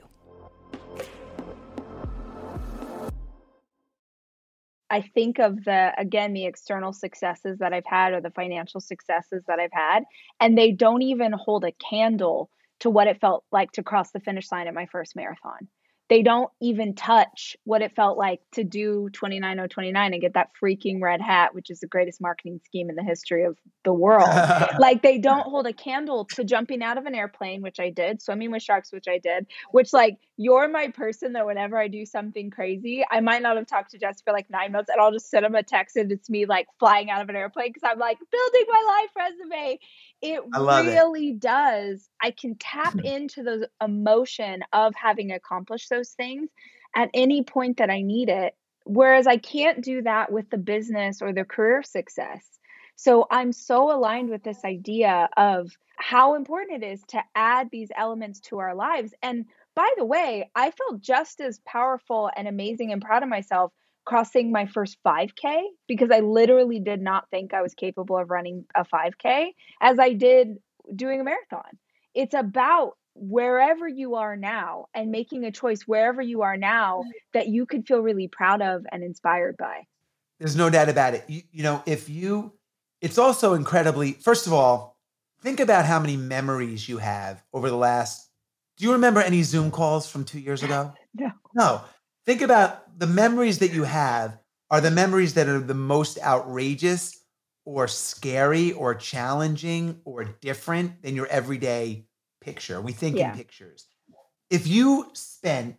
I think of the, again, the external successes that I've had or the financial successes that I've had, and they don't even hold a candle to what it felt like to cross the finish line at my first marathon. They don't even touch what it felt like to do twenty-nine oh twenty-nine and get that freaking red hat, which is the greatest marketing scheme in the history of the world. Like, they don't hold a candle to jumping out of an airplane, which I did, swimming with sharks, which I did, which, like, you're my person that whenever I do something crazy, I might not have talked to Jess for like nine months and I'll just send him a text and it's me like flying out of an airplane because I'm like building my life resume. It really it. does. I can tap into those emotion of having accomplished those things at any point that I need it. Whereas I can't do that with the business or the career success. So I'm so aligned with this idea of how important it is to add these elements to our lives. And by the way, I felt just as powerful and amazing and proud of myself crossing my first five K, because I literally did not think I was capable of running a five K as I did doing a marathon. It's about wherever you are now and making a choice wherever you are now that you could feel really proud of and inspired by. There's no doubt about it. You, you know, if you, it's also incredibly, first of all, think about how many memories you have over the last, do you remember any Zoom calls from two years ago? No. No. Think about the memories that you have are the memories that are the most outrageous or scary or challenging or different than your everyday picture. We think yeah. in pictures. If you spent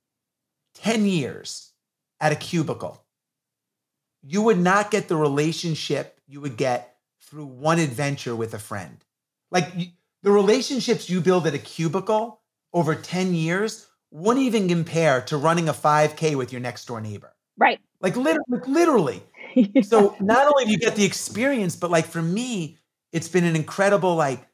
ten years at a cubicle, you would not get the relationship you would get through one adventure with a friend. Like you, the relationships you build at a cubicle over ten years wouldn't even compare to running a five K with your next door neighbor. Right. Like literally. literally. yeah. So not only do you get the experience, but like for me, it's been an incredible like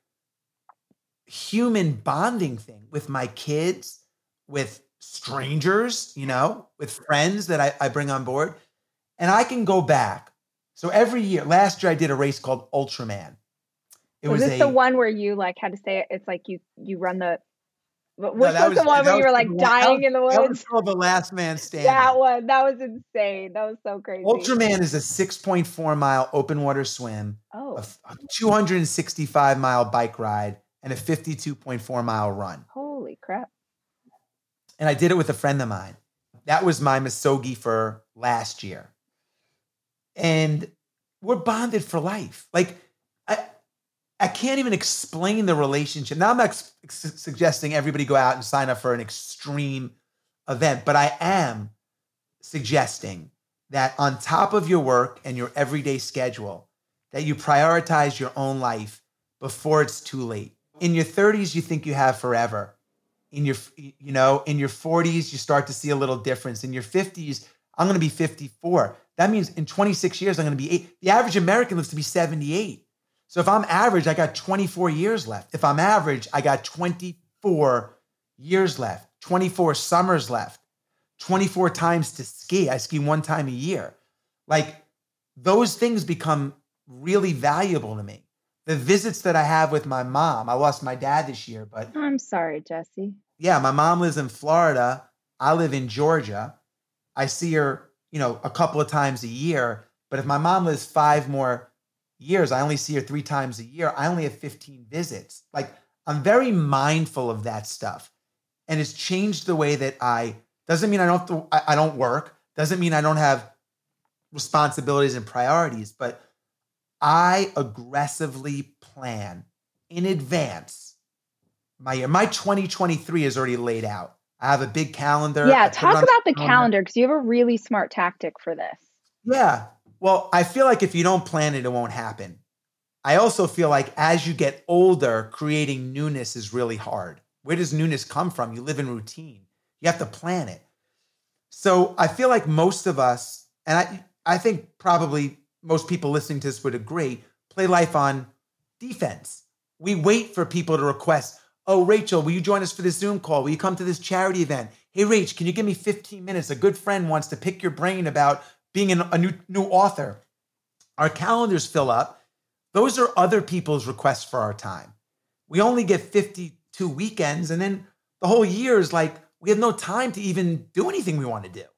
human bonding thing with my kids, with strangers, you know, with friends that I, I bring on board. And I can go back. So every year, last year I did a race called Ultraman. It was, was this a, the one where you like had to say it? It's like you you run the Which no, was, was the one where you were like dying was, in the woods? That was called The Last Man Standing. That one, that was insane. That was so crazy. Ultraman is a six point four mile open water swim, oh. a two hundred sixty-five mile bike ride, and a fifty-two point four mile run. Holy crap. And I did it with a friend of mine. That was my Misogi for last year. And we're bonded for life. Like, I, I can't even explain the relationship. Now, I'm not su- suggesting everybody go out and sign up for an extreme event, but I am suggesting that on top of your work and your everyday schedule, that you prioritize your own life before it's too late. In your thirties, you think you have forever. In your, you know, in your forties, you start to see a little difference. In your fifties, I'm going to be fifty-four. That means in twenty-six years, I'm going to be eight. The average American lives to be seventy-eight. So if I'm average, I got twenty-four years left. If I'm average, I got twenty-four years left, twenty-four summers left, twenty-four times to ski. I ski one time a year. Like those things become really valuable to me. The visits that I have with my mom, I lost my dad this year, but I'm sorry, Jesse. Yeah, my mom lives in Florida. I live in Georgia. I see her, you know, a couple of times a year. But if my mom lives five more years, I only see her three times a year. I only have fifteen visits. Like I'm very mindful of that stuff. And it's changed the way that I, doesn't mean I don't, have to, I, I don't work. Doesn't mean I don't have responsibilities and priorities, but I aggressively plan in advance my year. My twenty twenty-three is already laid out. I have a big calendar. Yeah, talk about the calendar because you have a really smart tactic for this. Yeah. Well, I feel like if you don't plan it, it won't happen. I also feel like as you get older, creating newness is really hard. Where does newness come from? You live in routine. You have to plan it. So I feel like most of us, and I, I think probably most people listening to this would agree, play life on defense. We wait for people to request, oh, Rachel, will you join us for this Zoom call? Will you come to this charity event? Hey, Rach, can you give me fifteen minutes? A good friend wants to pick your brain about being an, a new, new author. Our calendars fill up. Those are other people's requests for our time. We only get fifty-two weekends, and then the whole year is like, we have no time to even do anything we want to do.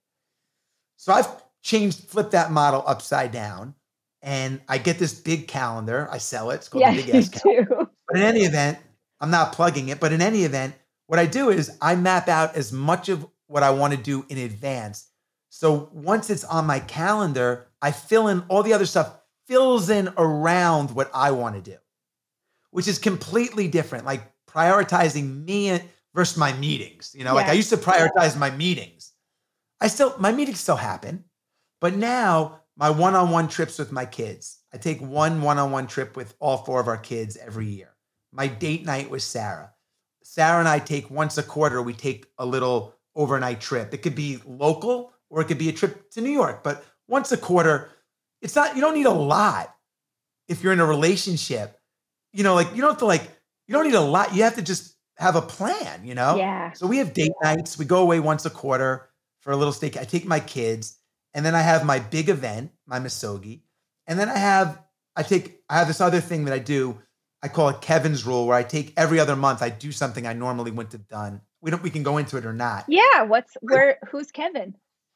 So I've changed, flipped that model upside down, and I get this big calendar. I sell it. It's called yeah, the Big Ass Calendar. Too. But in any event, I'm not plugging it, but in any event, what I do is I map out as much of what I want to do in advance. So once it's on my calendar, I fill in all the other stuff, fills in around what I want to do, which is completely different. Like prioritizing me versus my meetings. You know, yeah. like I used to prioritize my meetings. I still, my meetings still happen, but now my one-on-one trips with my kids. I take one one-on-one trip with all four of our kids every year. My date night with Sarah. Sarah and I take once a quarter, we take a little overnight trip. It could be local or it could be a trip to New York, but once a quarter, it's not, you don't need a lot if you're in a relationship. You know, like you don't have to like, you don't need a lot. You have to just have a plan, you know? Yeah. So we have date nights. We go away once a quarter for a little steak. I take my kids and then I have my big event, my Misogi. And then I have, I take, I have this other thing that I do. I call it Kevin's rule, where I take every other month, I do something I normally wouldn't have done. We don't, we can go into it or not. Yeah. What's, where, who's Kevin?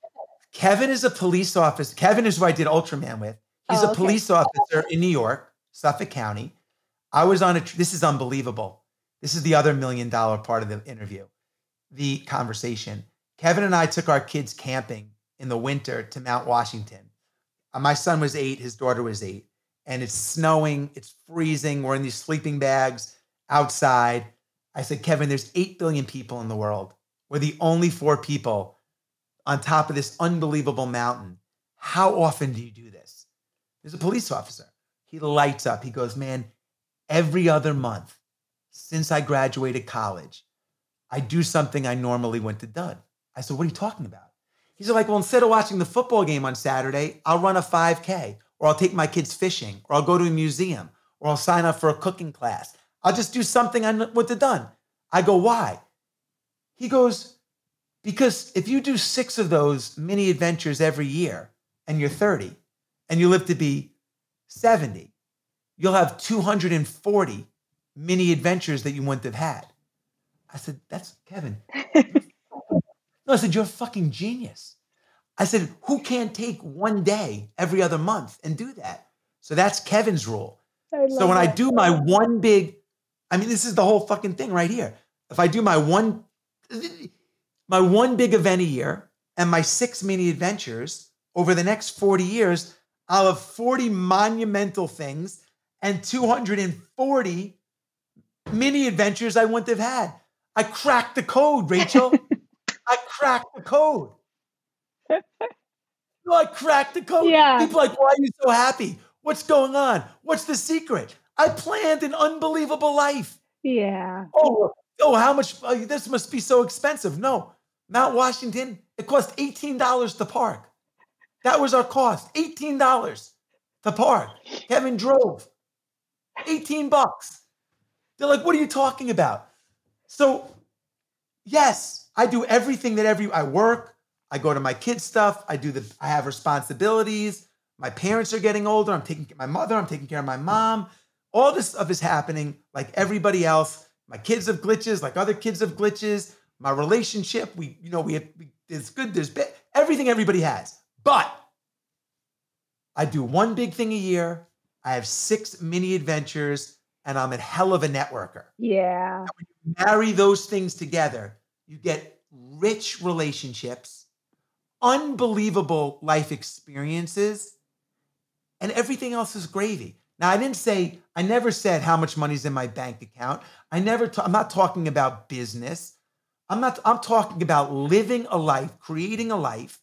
Kevin is a police officer. Kevin is who I did Ultraman with. He's oh, a okay. police officer in New York, Suffolk County. I was on a, this is unbelievable. This is the other million dollar part of the interview, the conversation. Kevin and I took our kids camping in the winter to Mount Washington. My son was eight, his daughter was eight, and it's snowing, it's freezing. We're in these sleeping bags outside. I said, Kevin, there's eight billion people in the world. We're the only four people on top of this unbelievable mountain. How often do you do this? There's a police officer. He lights up. He goes, man, every other month since I graduated college, I do something I normally wouldn't have done. I said, what are you talking about? He's like, well, instead of watching the football game on Saturday, I'll run a five K, or I'll take my kids fishing, or I'll go to a museum, or I'll sign up for a cooking class. I'll just do something I wouldn't have done. I go, why? He goes, because if you do six of those mini adventures every year and you're thirty and you live to be seventy, you'll have two hundred forty mini adventures that you wouldn't have had. I said, that's Kevin. No, I said, you're a fucking genius. I said, who can't take one day every other month and do that? So that's Kevin's rule. So when that. I do my one big, I mean, this is the whole fucking thing right here. If I do my one, my one big event a year and my six mini adventures over the next forty years, I'll have forty monumental things and two hundred forty mini adventures I wouldn't have had. I cracked the code, Rachel. I cracked the code. No, I cracked the code. Yeah. People are like, why are you so happy? What's going on? What's the secret? I planned an unbelievable life. Yeah. Oh, oh, how much? Oh, this must be so expensive. No, Mount Washington, it cost eighteen dollars to park. That was our cost, eighteen dollars to park. Kevin drove, eighteen bucks. They're like, what are you talking about? So yes, I do everything that every, I work, I go to my kids' stuff, I do the, I have responsibilities. My parents are getting older. I'm taking care of my mother. I'm taking care of my mom. All this stuff is happening like everybody else. My kids have glitches, like other kids have glitches. My relationship, we, you know, we have, we, there's good, there's bad, everything everybody has. But I do one big thing a year. I have six mini adventures, and I'm a hell of a networker. Yeah. And when you marry those things together, you get rich relationships, unbelievable life experiences, and everything else is gravy. Now, I didn't say, I never said how much money's in my bank account. I never, ta- I'm not talking about business. I'm not, I'm talking about living a life, creating a life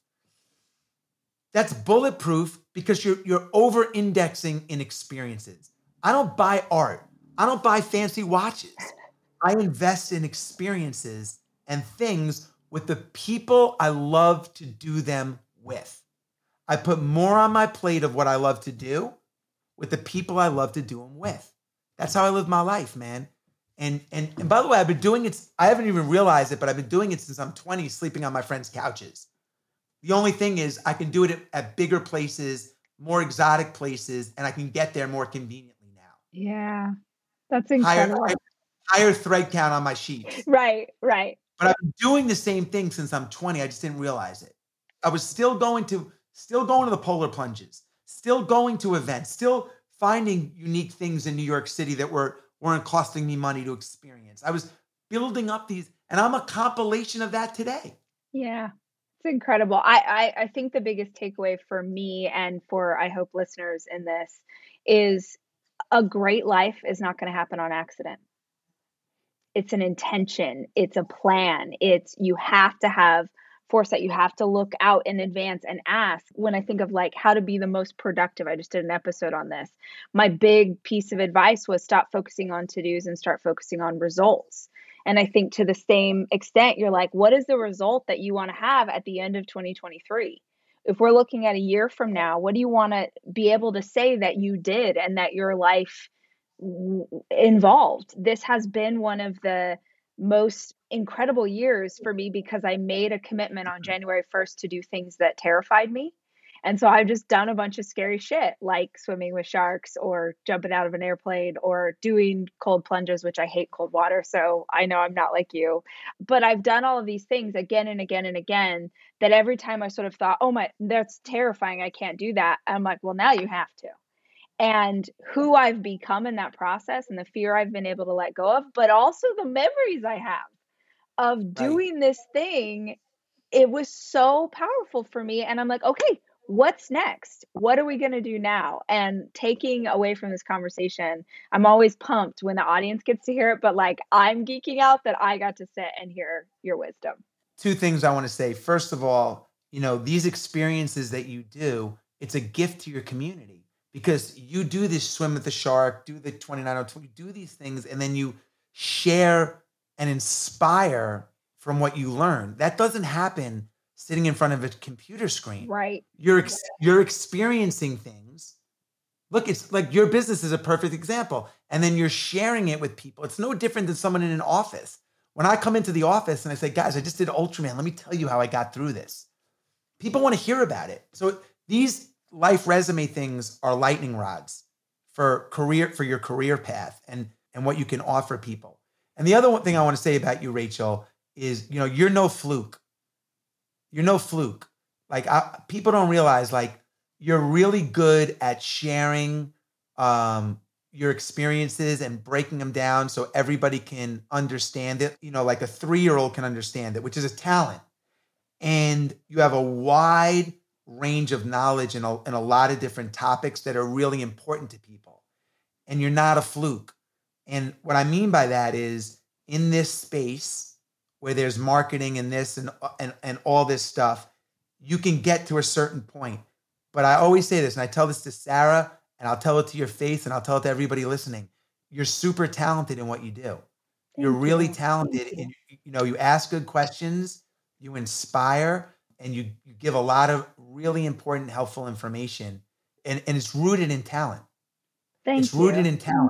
that's bulletproof because you're, you're over indexing in experiences. I don't buy art. I don't buy fancy watches. I invest in experiences and things with the people I love to do them with. I put more on my plate of what I love to do with the people I love to do them with. That's how I live my life, man. And, and, and by the way, I've been doing it, I haven't even realized it, but I've been doing it since I'm twenty, sleeping on my friends' couches. The only thing is I can do it at, at bigger places, more exotic places, and I can get there more conveniently now. Yeah. That's Higher, incredible. higher, higher thread count on my sheets. Right, right. But I've been doing the same thing since I'm twenty. I just didn't realize it. I was still going to, still going to the polar plunges, still going to events, still finding unique things in New York City that were, weren't costing me money to experience. I was building up these, and I'm a compilation of that today. Yeah. It's incredible. I, I, I think the biggest takeaway for me and for, I hope, listeners in this is a great life is not going to happen on accident. It's an intention. It's a plan. It's, you have to have foresight. You have to look out in advance and ask. When I think of like how to be the most productive, I just did an episode on this. My big piece of advice was stop focusing on to-dos and start focusing on results. And I think to the same extent, you're like, what is the result that you want to have at the end of twenty twenty-three? If we're looking at a year from now, what do you want to be able to say that you did and that your life w- involved? This has been one of the most incredible years for me because I made a commitment on January first to do things that terrified me. And so I've just done a bunch of scary shit, like swimming with sharks or jumping out of an airplane or doing cold plunges, which I hate cold water. So I know I'm not like you, but I've done all of these things again and again and again that every time I sort of thought, oh my, that's terrifying. I can't do that. I'm like, well, now you have to. And who I've become in that process and the fear I've been able to let go of, but also the memories I have of doing right. this thing. It was so powerful for me. And I'm like, okay, what's next? What are we going to do now? And taking away from this conversation, I'm always pumped when the audience gets to hear it, but like I'm geeking out that I got to sit and hear your wisdom. Two things I want to say. First of all, you know, these experiences that you do, it's a gift to your community because you do this swim with the shark, do the twenty-nine oh two, do these things, and then you share and inspire from what you learn. That doesn't happen sitting in front of a computer screen. Right. You're ex- you're experiencing things. Look, it's like your business is a perfect example. And then you're sharing it with people. It's no different than someone in an office. When I come into the office and I say, guys, I just did Ultraman. Let me tell you how I got through this. People want to hear about it. So these life resume things are lightning rods for career, for your career path and, and what you can offer people. And the other one thing I want to say about you, Rachel, is, you know, you're no fluke. You're no fluke. Like I, people don't realize, like you're really good at sharing um, your experiences and breaking them down so everybody can understand it. You know, like a three-year-old can understand it, which is a talent. And you have a wide range of knowledge in a, in a lot of different topics that are really important to people. And you're not a fluke. And what I mean by that is in this space, where there's marketing and this and, and, and all this stuff, you can get to a certain point. But I always say this, and I tell this to Sarah, and I'll tell it to your face, and I'll tell it to everybody listening. You're super talented in what you do. You're Thank really you. talented, Thank you. and you know you ask good questions, you inspire, and you, you give a lot of really important, helpful information, and and it's rooted in talent. It's Thank rooted you. in talent.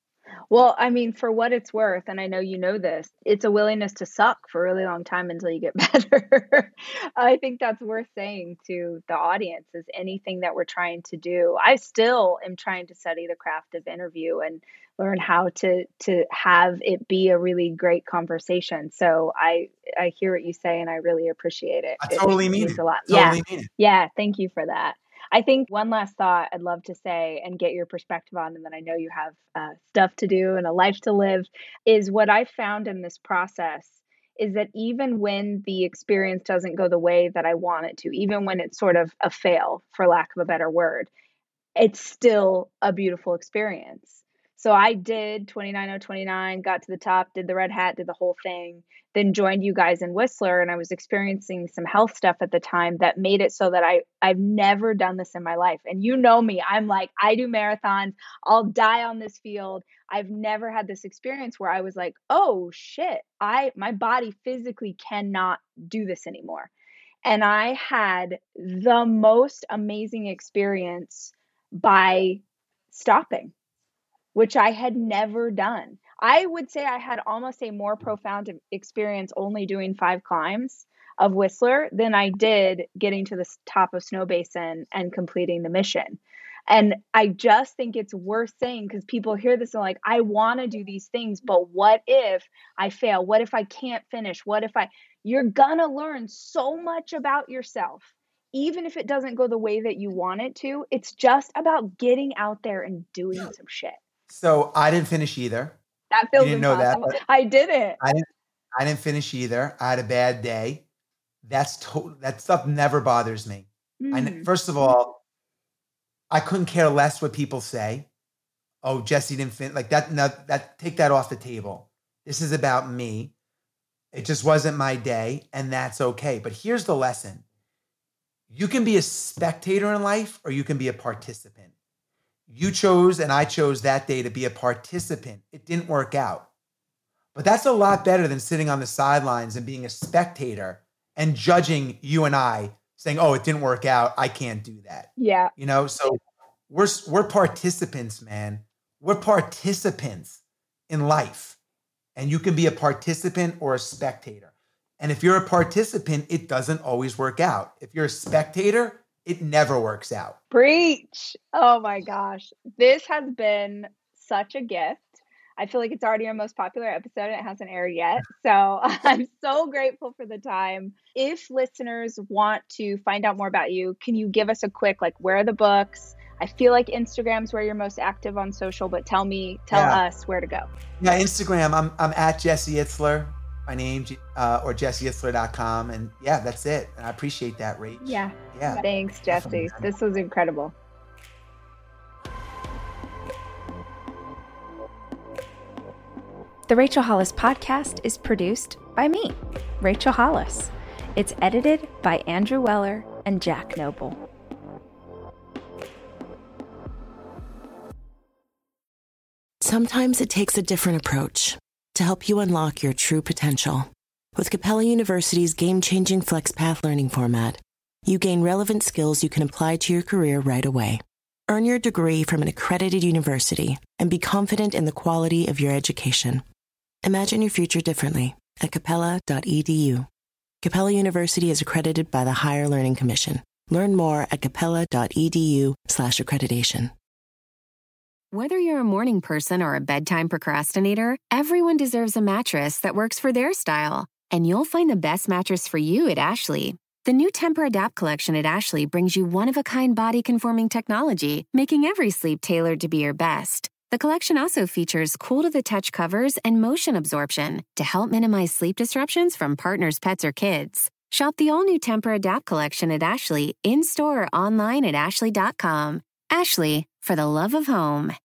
Well, I mean, for what it's worth, and I know you know this, it's a willingness to suck for a really long time until you get better. I think that's worth saying to the audience is anything that we're trying to do. I still am trying to study the craft of interview and learn how to to have it be a really great conversation. So I I hear what you say and I really appreciate it. I It totally mean means it. a lot. I Yeah. totally mean it. Yeah, thank you for that. I think one last thought I'd love to say and get your perspective on, and then I know you have uh, stuff to do and a life to live, is what I found in this process is that even when the experience doesn't go the way that I want it to, even when it's sort of a fail, for lack of a better word, it's still a beautiful experience. So I did twenty-nine oh twenty-nine, got to the top, did the red hat, did the whole thing, then joined you guys in Whistler, and I was experiencing some health stuff at the time that made it so that I I've never done this in my life. And you know me, I'm like, I do marathons, I'll die on this field. I've never had this experience where I was like, "Oh shit, I my body physically cannot do this anymore." And I had the most amazing experience by stopping, which I had never done. I would say I had almost a more profound experience only doing five climbs of Whistler than I did getting to the top of Snow Basin and completing the mission. And I just think it's worth saying because people hear this and like, I want to do these things, but what if I fail? What if I can't finish? What if I, you're gonna learn so much about yourself. Even if it doesn't go the way that you want it to, it's just about getting out there and doing some shit. So I didn't finish either. That feels You didn't know that, impossible. but I didn't. I didn't. I didn't finish either. I had a bad day. That's to- that stuff never bothers me. I, Mm. first of all, I couldn't care less what people say. Oh, Jesse didn't fin like that. No, that take that off the table. This is about me. It just wasn't my day, and that's okay. But here's the lesson: you can be a spectator in life, or you can be a participant. You chose, and I chose that day to be a participant. It didn't work out, but that's a lot better than sitting on the sidelines and being a spectator and judging you and I, saying, "Oh, it didn't work out. I can't do that." Yeah. You know, so we're we're participants, man. We're participants in life, and you can be a participant or a spectator. And if you're a participant, it doesn't always work out. If you're a spectator, it never works out. Preach. Oh my gosh. This has been such a gift. I feel like it's already our most popular episode and it hasn't aired yet. So I'm so grateful for the time. If listeners want to find out more about you, can you give us a quick, like, where are the books? I feel like Instagram's where you're most active on social, but tell me, tell Yeah. us where to go. Yeah, Instagram, I'm I'm at Jesse Itzler, my name, uh, or jesse itzler dot com. And yeah, that's it. And I appreciate that, Rach. Yeah. Yeah. Thanks, Jesse. This was incredible. The Rachel Hollis podcast is produced by me, Rachel Hollis. It's edited by Andrew Weller and Jack Noble. Sometimes it takes a different approach to help you unlock your true potential. With Capella University's game-changing FlexPath learning format, you gain relevant skills you can apply to your career right away. Earn your degree from an accredited university and be confident in the quality of your education. Imagine your future differently at capella dot e d u. Capella University is accredited by the Higher Learning Commission. Learn more at capella dot e d u slash accreditation. Whether you're a morning person or a bedtime procrastinator, everyone deserves a mattress that works for their style. And you'll find the best mattress for you at Ashley. The new Temper-Adapt collection at Ashley brings you one-of-a-kind body-conforming technology, making every sleep tailored to be your best. The collection also features cool-to-the-touch covers and motion absorption to help minimize sleep disruptions from partners, pets, or kids. Shop the all-new Temper-Adapt collection at Ashley in-store or online at ashley dot com. Ashley, for the love of home.